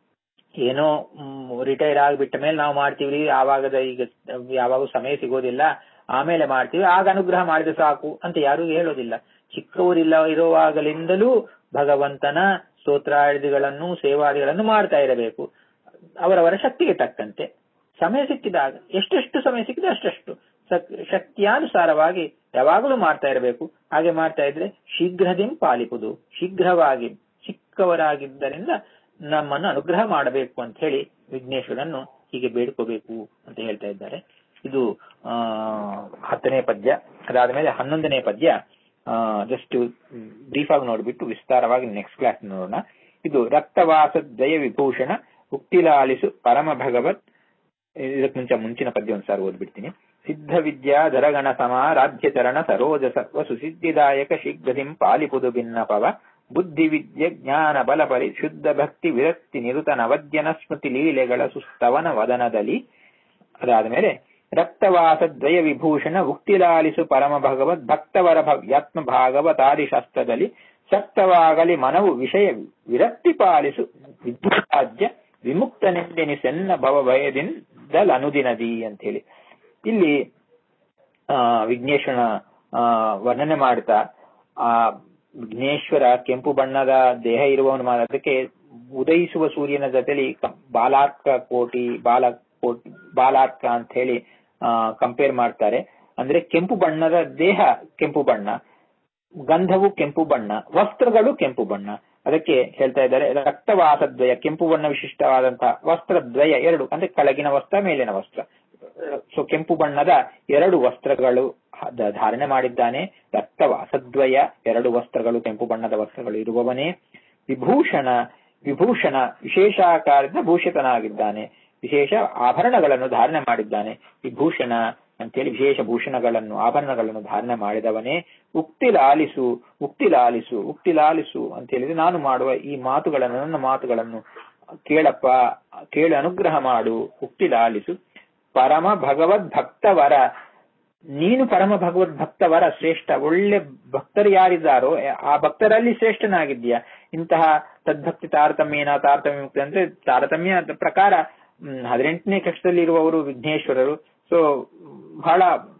ಏನೋ ರಿಟೈರ್ ಆಗಿಬಿಟ್ಟ ಮೇಲೆ ನಾವು ಮಾಡ್ತೀವಿ, ಆವಾಗದ ಈಗ ಯಾವಾಗ ಸಮಯ ಸಿಗೋದಿಲ್ಲ, ಆಮೇಲೆ ಮಾಡ್ತೀವಿ, ಆಗ ಅನುಗ್ರಹ ಮಾಡಿದ್ರೆ ಸಾಕು ಅಂತ ಯಾರು ಹೇಳೋದಿಲ್ಲ. ಚಿಕ್ಕವರಿಲ್ಲ ಇರುವಾಗಲಿಂದಲೂ ಭಗವಂತನ ಸ್ತೋತ್ರಾದಿಗಳನ್ನು ಸೇವಾದಿಗಳನ್ನು ಮಾಡ್ತಾ ಇರಬೇಕು, ಅವರವರ ಶಕ್ತಿಗೆ ತಕ್ಕಂತೆ. ಸಮಯ ಸಿಕ್ಕಿದಾಗ ಎಷ್ಟೆಷ್ಟು ಸಮಯ ಸಿಕ್ಕಿದೆ ಅಷ್ಟೆಷ್ಟು ಶಕ್ತಿಯಾನುಸಾರವಾಗಿ ಯಾವಾಗಲೂ ಮಾಡ್ತಾ ಇರಬೇಕು. ಹಾಗೆ ಮಾಡ್ತಾ ಇದ್ರೆ ಶೀಘ್ರದಿಂ ಪಾಲಿಪುದು, ಶೀಘ್ರವಾಗಿ ಚಿಕ್ಕವರಾಗಿದ್ದರಿಂದ ನಮ್ಮನ್ನು ಅನುಗ್ರಹ ಮಾಡಬೇಕು ಅಂತ ಹೇಳಿ ವಿಘ್ನೇಶ್ವರನ್ನು ಹೀಗೆ ಬೇಡ್ಕೋಬೇಕು ಅಂತ ಹೇಳ್ತಾ ಇದ್ದಾರೆ. ಇದು ಆ ಹತ್ತನೇ ಪದ್ಯ. ಅದಾದ ಮೇಲೆ ಹನ್ನೊಂದನೇ ಪದ್ಯ ಜಸ್ಟ್ ಬ್ರೀಫ್ ಆಗಿ ನೋಡ್ಬಿಟ್ಟು ವಿಸ್ತಾರವಾಗಿ ನೆಕ್ಸ್ಟ್ ಕ್ಲಾಸ್ ನೋಡೋಣ. ಇದು ರಕ್ತವಾಸ ಜಯ ವಿಭೂಷಣ ಉಕ್ತಿಲಾಲಿಸು ಪರಮ ಭಗವತ್. ಇದಕ್ಕೆ ಮುಂಚೆ ಮುಂಚಿನ ಪದ್ಯ ಒಂದ್ಸಾರಿ ಓದ್ಬಿಡ್ತೀನಿ. ಸಿದ್ಧ ವಿದ್ಯಾ ಧರಗಣ ಸಮಾರಾಧ್ಯ ಚರಣ ಸರೋಜ ಸತ್ವ ಸುಸಿದ್ಧಿದಾಯಕ ಶೀಘ್ರದಿಂ ಪಾಲಿಪುದು ಭಿನ್ನಪವ ಬುದ್ಧಿ ವಿದ್ಯೆ ಜ್ಞಾನ ಬಲ ಪರಿ ಶುದ್ಧ ಭಕ್ತಿ ವಿರಕ್ತಿ ನಿರುತ ನವದ್ಯನ ಸ್ಮೃತಿ ಲೀಲೆಗಳ ಸುಸ್ತವನ ವದನದಲ್ಲಿ. ಅದಾದ್ಮೇಲೆ ರಕ್ತವಾಸ ದ್ವಯ ವಿಭೂಷಣ ಉಕ್ತಿಲಾಲಿಸು ಪರಮ ಭಗವತ್ ಭಕ್ತವರ ಭವ್ಯಾತ್ಮ ಭಾಗವತಾದಿ ಶಾಸ್ತ್ರದಲ್ಲಿ ಸಕ್ತವಾಗಲಿ ಮನವು ವಿಷಯ ವಿರಕ್ತಿ ಪಾಲಿಸು ವಿದ್ಯುರಾಜ್ಯ ವಿಮುಕ್ತನೆಂದೆನಿಸೆನ್ನ ಭವ ಭಯದಿಂದಲನುದಿನದಿ ಅಂತ ಹೇಳಿ ಇಲ್ಲಿ ಆ ವಿಘ್ನೇಶ್ವರನ ಆ ವರ್ಣನೆ ಮಾಡ್ತಾ, ಆ ವಿಘ್ನೇಶ್ವರ ಕೆಂಪು ಬಣ್ಣದ ದೇಹ ಇರುವವನು. ಅದಕ್ಕೆ ಉದಯಿಸುವ ಸೂರ್ಯನ ಜೊತೆಲಿ ಬಾಲಾರ್ಕ ಕೋಟಿ ಬಾಲ ಕೋಟಿ ಬಾಲಾರ್ಕ ಅಂತ ಹೇಳಿ ಆ ಕಂಪೇರ್ ಮಾಡ್ತಾರೆ. ಅಂದ್ರೆ ಕೆಂಪು ಬಣ್ಣದ ದೇಹ ಕೆಂಪು ಬಣ್ಣ, ಗಂಧವು ಕೆಂಪು ಬಣ್ಣ, ವಸ್ತ್ರಗಳು ಕೆಂಪು ಬಣ್ಣ. ಅದಕ್ಕೆ ಹೇಳ್ತಾ ಇದ್ದಾರೆ ರಕ್ತವಾಸದ್ವಯ, ಕೆಂಪು ಬಣ್ಣ ವಿಶಿಷ್ಟವಾದಂತಹ ವಸ್ತ್ರದ್ವಯ ಎರಡು, ಅಂದ್ರೆ ಕೆಳಗಿನ ವಸ್ತ್ರ ಮೇಲಿನ ವಸ್ತ್ರ. ಸೊ ಕೆಂಪು ಬಣ್ಣದ ಎರಡು ವಸ್ತ್ರಗಳು ಧಾರಣೆ ಮಾಡಿದ್ದಾನೆ. ರಕ್ತವಾಸದ್ವಯ ಎರಡು ವಸ್ತ್ರಗಳು, ಕೆಂಪು ಬಣ್ಣದ ವಸ್ತ್ರಗಳು ಇರುವವನೇ. ವಿಭೂಷಣ, ವಿಭೂಷಣ ವಿಶೇಷಾಕಾರದ ಭೂಷಿತನಾಗಿದ್ದಾನೆ, ವಿಶೇಷ ಆಭರಣಗಳನ್ನು ಧಾರಣೆ ಮಾಡಿದ್ದಾನೆ. ವಿಭೂಷಣ ಅಂತೇಳಿ ವಿಶೇಷ ಭೂಷಣಗಳನ್ನು ಆಭರಣಗಳನ್ನು ಧಾರಣೆ ಮಾಡಿದವನೇ. ಉಕ್ತಿಲಾಲಿಸು, ಉಕ್ತಿಲಾಲಿಸು ಉಕ್ತಿಲಾಲಿಸು ಅಂತ ಹೇಳಿದ್ರೆ ನಾನು ಮಾಡುವ ಈ ಮಾತುಗಳನ್ನು, ನನ್ನ ಮಾತುಗಳನ್ನು ಕೇಳಪ್ಪ, ಕೇಳಿ ಅನುಗ್ರಹ ಮಾಡು. ಉಕ್ತಿಲಾಲಿಸು ಪರಮ ಭಗವದ್ ಭಕ್ತವರ, ನೀನು ಪರಮ ಭಗವದ್ ಭಕ್ತವರ ಶ್ರೇಷ್ಠ. ಒಳ್ಳೆ ಭಕ್ತರು ಯಾರಿದ್ದಾರೋ ಆ ಭಕ್ತರಲ್ಲಿ ಶ್ರೇಷ್ಠನಾಗಿದ್ದೀಯ. ಇಂತಹ ತದ್ಭಕ್ತಿ ತಾರತಮ್ಯನ ತಾರತಮ್ಯ ಮುಕ್ತಿ ಅಂದ್ರೆ ತಾರತಮ್ಯ ಪ್ರಕಾರ ಹದಿನೆಂಟನೇ ಕಕ್ಷದಲ್ಲಿ ಇರುವವರು ವಿಘ್ನೇಶ್ವರರು. ಸೊ ಬಹಳ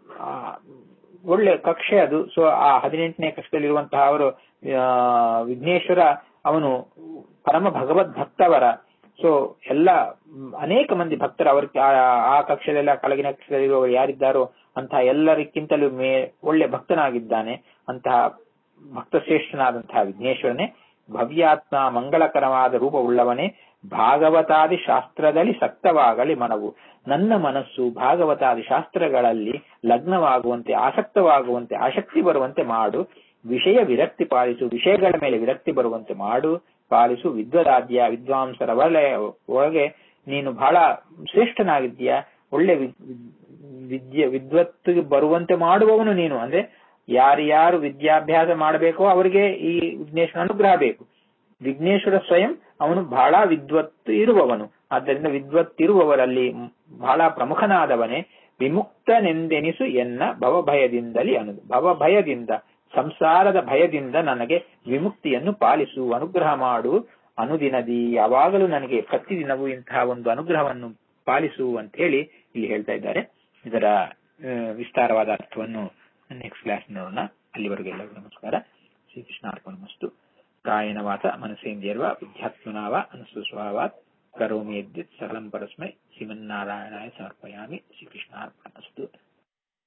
ಒಳ್ಳೆ ಕಕ್ಷೆ ಅದು. ಸೊ ಆ ಹದಿನೆಂಟನೇ ಕಕ್ಷದಲ್ಲಿರುವಂತಹ ಅವರು ವಿಘ್ನೇಶ್ವರ, ಅವನು ಪರಮ ಭಗವದ್ ಭಕ್ತವರ. ಸೊ ಎಲ್ಲ ಅನೇಕ ಮಂದಿ ಭಕ್ತರು ಅವ್ರ ಆ ಕಕ್ಷೆಲೆಲ್ಲ ಕೆಳಗಿನ ಕಕ್ಷೆಯಲ್ಲಿರುವವರು ಯಾರಿದ್ದಾರೋ ಅಂತಹ ಎಲ್ಲರಿಗಿಂತಲೂ ಮೇ ಒಳ್ಳೆ ಭಕ್ತನಾಗಿದ್ದಾನೆ. ಅಂತಹ ಭಕ್ತಶ್ರೇಷ್ಠನಾದಂತಹ ವಿಘ್ನೇಶ್ವರನೇ ಭವ್ಯಾತ್ಮ ಮಂಗಳಕರವಾದ ರೂಪವುಳ್ಳವನೇ, ಭಾಗವತಾದಿ ಶಾಸ್ತ್ರದಲ್ಲಿ ಸಕ್ತವಾಗಲಿ ಮನವು. ನನ್ನ ಮನಸ್ಸು ಭಾಗವತಾದಿ ಶಾಸ್ತ್ರಗಳಲ್ಲಿ ಲಗ್ನವಾಗುವಂತೆ, ಆಸಕ್ತವಾಗುವಂತೆ, ಆಸಕ್ತಿ ಬರುವಂತೆ ಮಾಡು. ವಿಷಯ ವಿರಕ್ತಿ ಪಾಲಿಸು, ವಿಷಯಗಳ ಮೇಲೆ ವಿರಕ್ತಿ ಬರುವಂತೆ ಮಾಡು, ಪಾಲಿಸು. ವಿದ್ವದಾದ್ಯ ವಿದ್ವಾಂಸರ ಒಳಗೆ ಒಳಗೆ ನೀನು ಬಹಳ ಶ್ರೇಷ್ಠನಾಗಿದ್ದೀಯಾ, ಒಳ್ಳೆ ವಿದ್ಯೆ ವಿದ್ವತ್ತಿಗೆ ಬರುವಂತೆ ಮಾಡುವವನು ನೀನು. ಅಂದ್ರೆ ಯಾರ್ಯಾರು ವಿದ್ಯಾಭ್ಯಾಸ ಮಾಡಬೇಕೋ ಅವರಿಗೆ ಈ ವಿಘ್ನೇಶ್ವರ ಅನುಗ್ರಹ ಬೇಕು. ವಿಘ್ನೇಶ್ವರ ಸ್ವಯಂ ಅವನು ಬಹಳ ವಿದ್ವತ್ತು ಇರುವವನು. ಆದ್ದರಿಂದ ವಿದ್ವತ್ತಿರುವವರಲ್ಲಿ ಬಹಳ ಪ್ರಮುಖನಾದವನೇ. ವಿಮುಕ್ತನೆಂದೆನಿಸು ಎನ್ನ ಭವಭಯದಿಂದಲೇ ಅನು ಭವಭಯದಿಂದ ಸಂಸಾರದ ಭಯದಿಂದ ನನಗೆ ವಿಮುಕ್ತಿಯನ್ನು ಪಾಲಿಸು, ಅನುಗ್ರಹ ಮಾಡು. ಅನುದಿನದಿ ಯಾವಾಗಲೂ ನನಗೆ ಪ್ರತಿದಿನವೂ ಇಂತಹ ಒಂದು ಅನುಗ್ರಹವನ್ನು ಪಾಲಿಸು ಅಂತ ಹೇಳಿ ಇಲ್ಲಿ ಹೇಳ್ತಾ ಇದ್ದಾರೆ. ಇದರ ವಿಸ್ತಾರವಾದ ಅರ್ಥವನ್ನು ನೆಕ್ಸ್ಟ್ ಕ್ಲಾಸ್ ನೋಡೋಣ. ಅಲ್ಲಿವರೆಗೂ ಎಲ್ಲರಿಗೂ ನಮಸ್ಕಾರ. ಶ್ರೀಕೃಷ್ಣಾರ್ಪಣಮಸ್ತು. ಕಾಯೇನ ವಾಚ ಮನಸೇಂದ್ರಿಯರ್ವಾ ಬುದ್ಧ್ಯಾತ್ಮನಾ ವಾ ಅನುಸ್ವಭಾವಾತ್ ಕರೋಮಿ ಯದ್ಯತ್ ಸಕಲಂ ಪರಸ್ಮೈ ಶ್ರೀಮನ್ನಾರಾಯಣಾಯ ಸಮರ್ಪಯಾಮಿ. ಶ್ರೀಕೃಷ್ಣಾರ್ಪಣಮಸ್ತು.